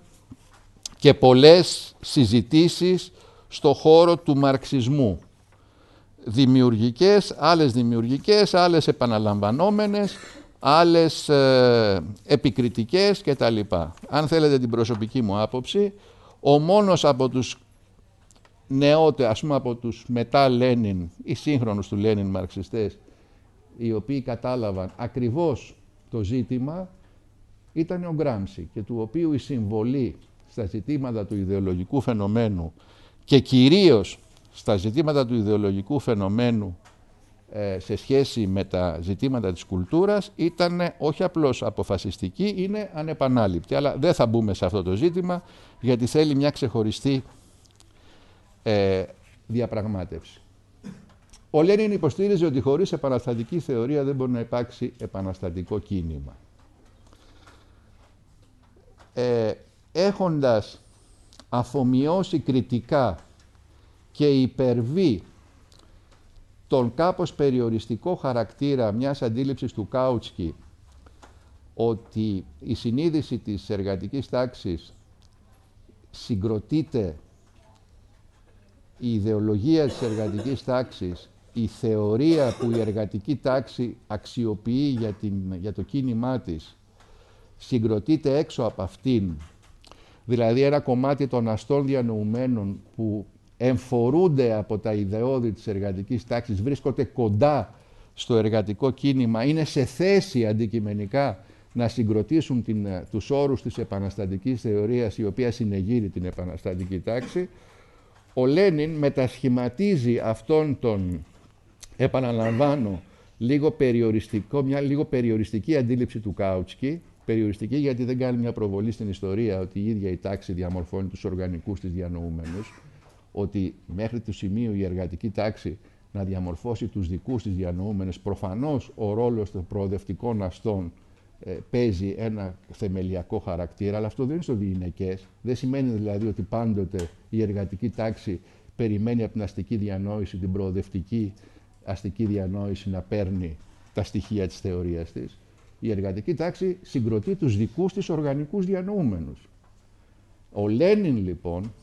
και πολλές συζητήσεις στο χώρο του μαρξισμού. δημιουργικές, άλλες δημιουργικές, άλλες επαναλαμβανόμενες, άλλες ε, επικριτικές κτλ. Αν θέλετε την προσωπική μου άποψη, ο μόνος από τους νεότερους, ας πούμε από τους μετά Λένιν ή σύγχρονους του Λένιν μαρξιστές, οι οποίοι κατάλαβαν ακριβώς το ζήτημα, ήταν ο Γκράμψι, και του οποίου η συμβολή στα ζητήματα του ιδεολογικού φαινομένου και κυρίως στα ζητήματα του ιδεολογικού φαινομένου ε, σε σχέση με τα ζητήματα της κουλτούρας ήταν όχι απλώς αποφασιστική, είναι ανεπανάληπτη. Αλλά δεν θα μπούμε σε αυτό το ζήτημα, γιατί θέλει μια ξεχωριστή ε, διαπραγμάτευση. Ο Λένιν υποστήριζε ότι χωρίς επαναστατική θεωρία δεν μπορεί να υπάρξει επαναστατικό κίνημα. Ε, έχοντας αφομοιώσει κριτικά και υπερβεί τον κάπως περιοριστικό χαρακτήρα μιας αντίληψης του Κάουτσκι ότι η συνείδηση της εργατικής τάξης συγκροτείται, η ιδεολογία της εργατικής τάξης, η θεωρία που η εργατική τάξη αξιοποιεί για, την, για το κίνημά της, συγκροτείται έξω από αυτήν, δηλαδή ένα κομμάτι των αστών διανοουμένων που εμφορούνται από τα ιδεώδη της εργατικής τάξης, βρίσκονται κοντά στο εργατικό κίνημα, είναι σε θέση αντικειμενικά να συγκροτήσουν την, τους όρους της επαναστατικής θεωρίας, η οποία συνεγείρει την επαναστατική τάξη. Ο Λένιν μετασχηματίζει αυτόν τον, επαναλαμβάνω, λίγο περιοριστικό, μια λίγο περιοριστική αντίληψη του Κάουτσκι, περιοριστική γιατί δεν κάνει μια προβολή στην ιστορία ότι η ίδια η τάξη διαμορφώνει τους οργανικούς της διανοούμενους, ότι μέχρι το σημείο η εργατική τάξη να διαμορφώσει τους δικούς της διανοούμενους, προφανώς ο ρόλος των προοδευτικών αστών ε, παίζει ένα θεμελιακό χαρακτήρα, αλλά αυτό δεν είναι στο διηνεκές. Δεν σημαίνει δηλαδή ότι πάντοτε η εργατική τάξη περιμένει από την αστική διανόηση, την προοδευτική αστική διανόηση να παίρνει τα στοιχεία της θεωρίας της. Η εργατική τάξη συγκροτεί τους δικούς της οργανικούς διανοούμενους. Ο Λένιν λοιπόν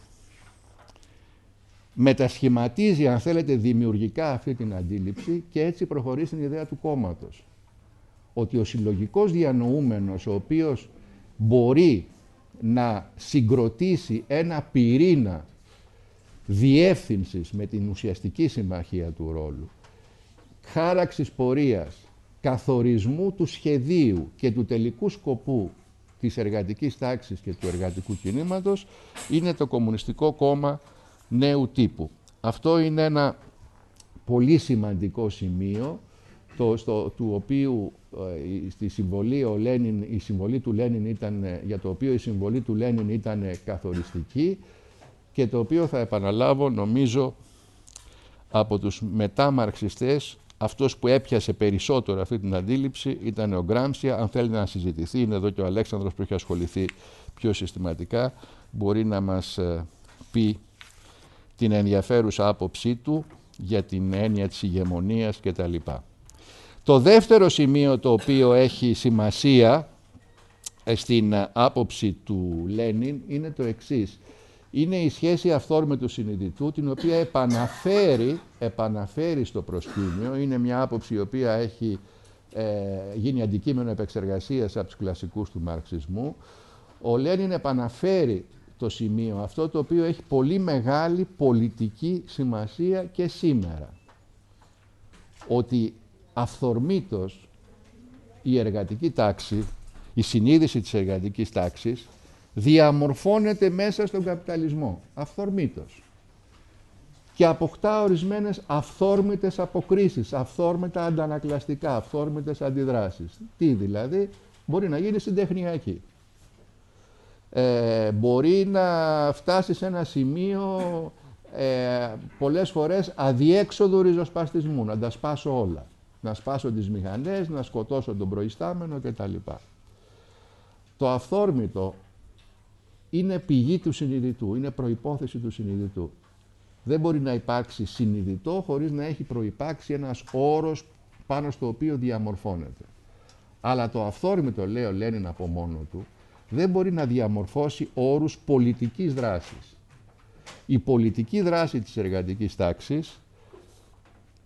μετασχηματίζει, αν θέλετε, δημιουργικά αυτή την αντίληψη και έτσι προχωρεί στην ιδέα του κόμματος. Ότι ο συλλογικός διανοούμενος, ο οποίος μπορεί να συγκροτήσει ένα πυρήνα διεύθυνσης με την ουσιαστική συμμαχία του ρόλου, χάραξης πορείας, καθορισμού του σχεδίου και του τελικού σκοπού της εργατικής τάξης και του εργατικού κινήματος, είναι το Κομμουνιστικό Κόμμα Νέου Τύπου. Αυτό είναι ένα πολύ σημαντικό σημείο, το, στο, του οποίου ε, στη συμβολή, ο Λένιν, η συμβολή του Λένιν ήταν, για το οποίο η συμβολή του Λένιν ήταν καθοριστική και το οποίο θα επαναλάβω, νομίζω, από τους μετά μαρξιστές, αυτός που έπιασε περισσότερο αυτή την αντίληψη ήταν ο Γκράμψι. Αν θέλει να συζητηθεί, είναι εδώ και ο Αλέξανδρος που έχει ασχοληθεί πιο συστηματικά, μπορεί να μας πει την ενδιαφέρουσα άποψή του για την έννοια της ηγεμονίας κτλ. Το δεύτερο σημείο το οποίο έχει σημασία στην άποψη του Λένιν είναι το εξής. Είναι η σχέση αυθόρμητου συνειδητού, την οποία επαναφέρει, επαναφέρει στο προσκήνιο. Είναι μια άποψη η οποία έχει ε, γίνει αντικείμενο επεξεργασίας από τους κλασικούς του μαρξισμού. Ο Λένιν επαναφέρει το σημείο αυτό, το οποίο έχει πολύ μεγάλη πολιτική σημασία και σήμερα. Ότι αυθορμήτως η εργατική τάξη, η συνείδηση της εργατικής τάξης, διαμορφώνεται μέσα στον καπιταλισμό, αυθορμήτως. Και αποκτά ορισμένες αυθόρμητες αποκρίσεις, αυθόρμητα αντανακλαστικά, αυθόρμητες αντιδράσεις. Τι δηλαδή? Μπορεί να γίνει συντεχνιακή. Ε, μπορεί να φτάσει σε ένα σημείο ε, πολλές φορές αδιέξοδου ριζοσπαστισμού, να τα σπάσω όλα. Να σπάσω τις μηχανές, να σκοτώσω τον προϊστάμενο κτλ. Το αυθόρμητο είναι πηγή του συνειδητού, είναι προϋπόθεση του συνειδητού. Δεν μπορεί να υπάρξει συνειδητό χωρίς να έχει προϋπάρξει ένας όρος πάνω στο οποίο διαμορφώνεται. Αλλά το αυθόρμητο, λέει ο Λένιν από μόνο του, δεν μπορεί να διαμορφώσει όρους πολιτικής δράσης. Η πολιτική δράση της εργατικής τάξης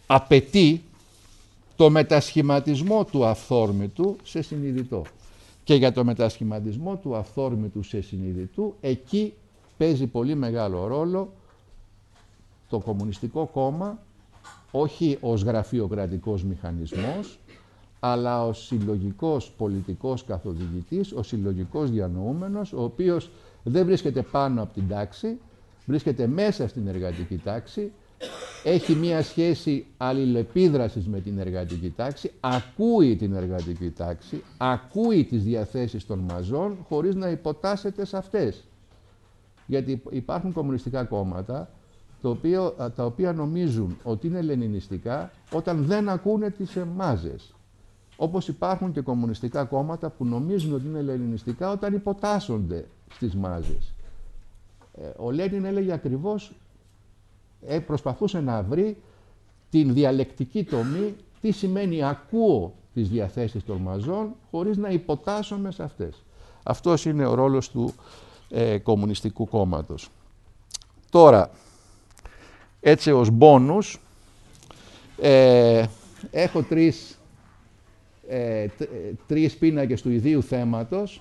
απαιτεί το μετασχηματισμό του αυθόρμητου σε συνειδητό. Και για το μετασχηματισμό του αυθόρμητου σε συνειδητού, εκεί παίζει πολύ μεγάλο ρόλο το Κομμουνιστικό Κόμμα, όχι ως γραφειοκρατικός μηχανισμός, αλλά ως συλλογικός πολιτικός καθοδηγητής, ως συλλογικός διανοούμενος, ο οποίος δεν βρίσκεται πάνω από την τάξη, βρίσκεται μέσα στην εργατική τάξη, έχει μία σχέση αλληλεπίδρασης με την εργατική τάξη, ακούει την εργατική τάξη, ακούει τις διαθέσεις των μαζών, χωρίς να υποτάσσεται σε αυτές. Γιατί υπάρχουν κομμουνιστικά κόμματα, το οποίο, τα οποία νομίζουν ότι είναι λενινιστικά όταν δεν ακούνε τις μάζες. Όπως υπάρχουν και κομμουνιστικά κόμματα που νομίζουν ότι είναι λενινιστικά όταν υποτάσσονται στις μάζες. Ο Λένιν έλεγε ακριβώς, ε, προσπαθούσε να βρει την διαλεκτική τομή, τι σημαίνει ακούω τις διαθέσεις των μαζών χωρίς να υποτάσσομαι σε αυτές. Αυτός είναι ο ρόλος του ε, Κομμουνιστικού Κόμματος. Τώρα, έτσι ως μπόνους, ε, έχω τρεις, ε, τρεις πίνακες του ιδίου θέματος.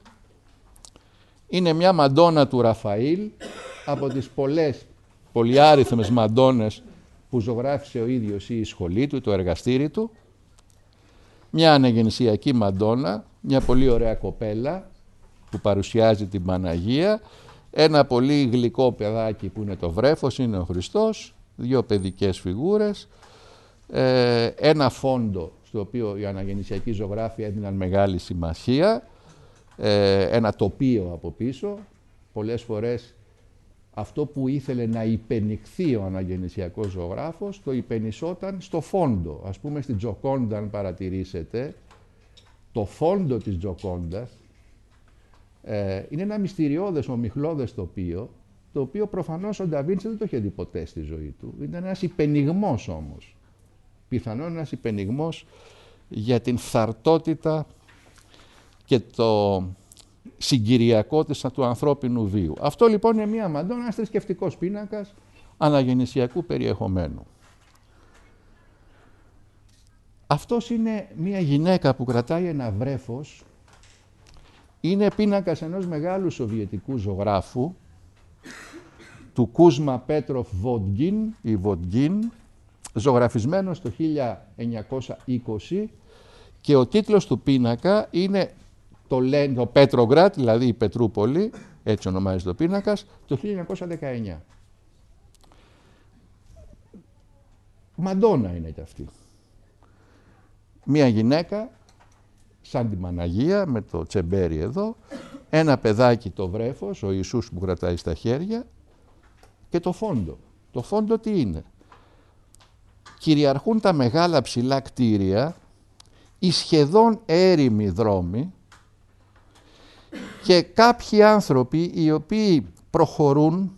Είναι μια Μαντόνα του Ραφαήλ, από τις πολλές, πολυάριθμες Μαντόνες που ζωγράφισε ο ίδιος ή η σχολή του, το εργαστήρι του. Μια αναγεννησιακή Μαντόνα, μια πολύ ωραία κοπέλα που παρουσιάζει την Παναγία, ένα πολύ γλυκό παιδάκι που είναι το βρέφος, είναι ο Χριστός, δύο παιδικές φιγούρες, ε, ένα φόντο στο οποίο οι αναγεννησιακοί ζωγράφοι έδιναν μεγάλη σημασία, ε, ένα τοπίο από πίσω. Πολλές φορές αυτό που ήθελε να υπενικθεί ο αναγεννησιακός ζωγράφος το υπενισόταν στο φόντο. Ας πούμε στην Τζοκόντα, αν παρατηρήσετε, το φόντο της Τζοκόντας ε, είναι ένα μυστηριώδες, ομιχλώδες τοπίο, το οποίο προφανώς ο Νταβίντσι δεν το είχε δει ποτέ στη ζωή του. Ήταν ένας υπενιγμός όμως. Πιθανόν ένας υπενιγμός για την φθαρτότητα και το συγκυριακό της του ανθρώπινου βίου. Αυτό λοιπόν είναι μία Μαντόνα, ένας θρησκευτικός πίνακας αναγεννησιακού περιεχομένου. Αυτός είναι μία γυναίκα που κρατάει ένα βρέφος. Είναι πίνακας ενός μεγάλου σοβιετικού ζωγράφου, του Κούσμα Πέτροφ Βοντγκίν ή Βοντγκίν, ζωγραφισμένος το χίλια εννιακόσια είκοσι, και ο τίτλος του πίνακα είναι το, το Πέτρογκρατ, δηλαδή η Πετρούπολη, έτσι ονομάζεται ο πίνακας, το χίλια εννιακόσια δεκαεννιά. Μαντόνα είναι και αυτή. Μία γυναίκα, σαν τη Παναγία, με το τσεμπέρι εδώ, ένα παιδάκι το βρέφος, ο Ιησούς που κρατάει στα χέρια, και το φόντο. Το φόντο τι είναι? Κυριαρχούν τα μεγάλα ψηλά κτίρια, οι σχεδόν έρημοι δρόμοι και κάποιοι άνθρωποι οι οποίοι προχωρούν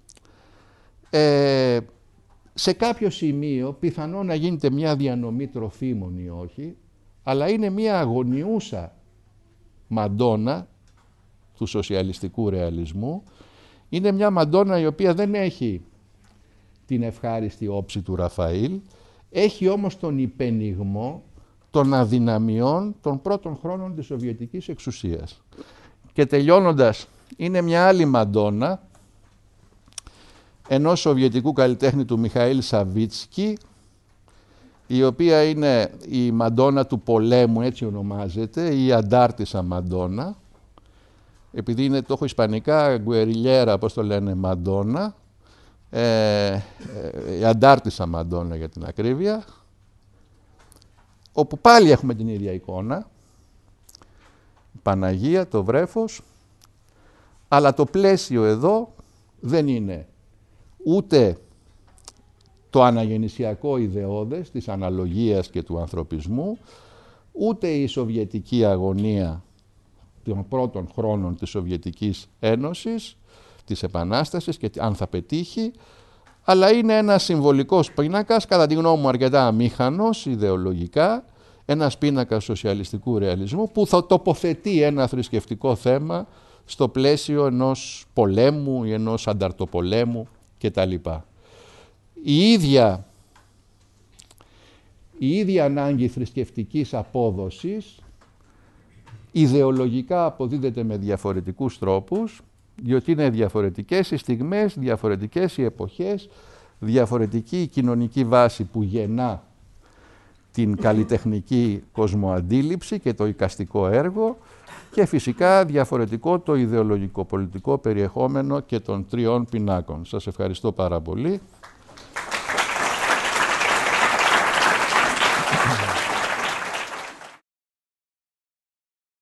ε, σε κάποιο σημείο, πιθανό να γίνεται μια διανομή τροφίμων ή όχι, αλλά είναι μια αγωνιούσα Μαντόνα του σοσιαλιστικού ρεαλισμού. Είναι μια Μαντόνα η οποία δεν έχει την ευχάριστη όψη του Ραφαήλ, έχει όμως τον υπενιγμό των αδυναμιών των πρώτων χρόνων της Σοβιετικής εξουσίας. Και τελειώνοντας, είναι μια άλλη Μαντόνα ενός σοβιετικού καλλιτέχνη του Μιχαήλ Σαβίτσκι, η οποία είναι η Μαντόνα του πολέμου, έτσι ονομάζεται, η Αντάρτισσα Μαντόνα, επειδή είναι, το έχω ισπανικά, γκουεριλιέρα, πώς το λένε, Μαντόνα, ε, ε, η Αντάρτισσα Μαντόνα για την ακρίβεια, όπου πάλι έχουμε την ίδια εικόνα, Παναγία, το βρέφος, αλλά το πλαίσιο εδώ δεν είναι ούτε το αναγεννησιακό ιδεώδες της αναλογίας και του ανθρωπισμού, ούτε η σοβιετική αγωνία των πρώτων χρόνων της Σοβιετικής Ένωσης, της Επανάστασης και αν θα πετύχει, αλλά είναι ένας συμβολικός πίνακας, κατά τη γνώμη μου αρκετά αμήχανος ιδεολογικά, ένας πίνακας σοσιαλιστικού ρεαλισμού που θα τοποθετεί ένα θρησκευτικό θέμα στο πλαίσιο ενός πολέμου ή ενός ανταρτοπολέμου κτλ. Η ίδια η ίδια ανάγκη θρησκευτικής απόδοσης ιδεολογικά αποδίδεται με διαφορετικούς τρόπους, διότι είναι διαφορετικές οι στιγμές, διαφορετικές οι εποχές, διαφορετική η κοινωνική βάση που γεννά την καλλιτεχνική κοσμοαντίληψη και το εικαστικό έργο και φυσικά διαφορετικό το ιδεολογικό πολιτικό περιεχόμενο και των τριών πινάκων. Σας ευχαριστώ πάρα πολύ.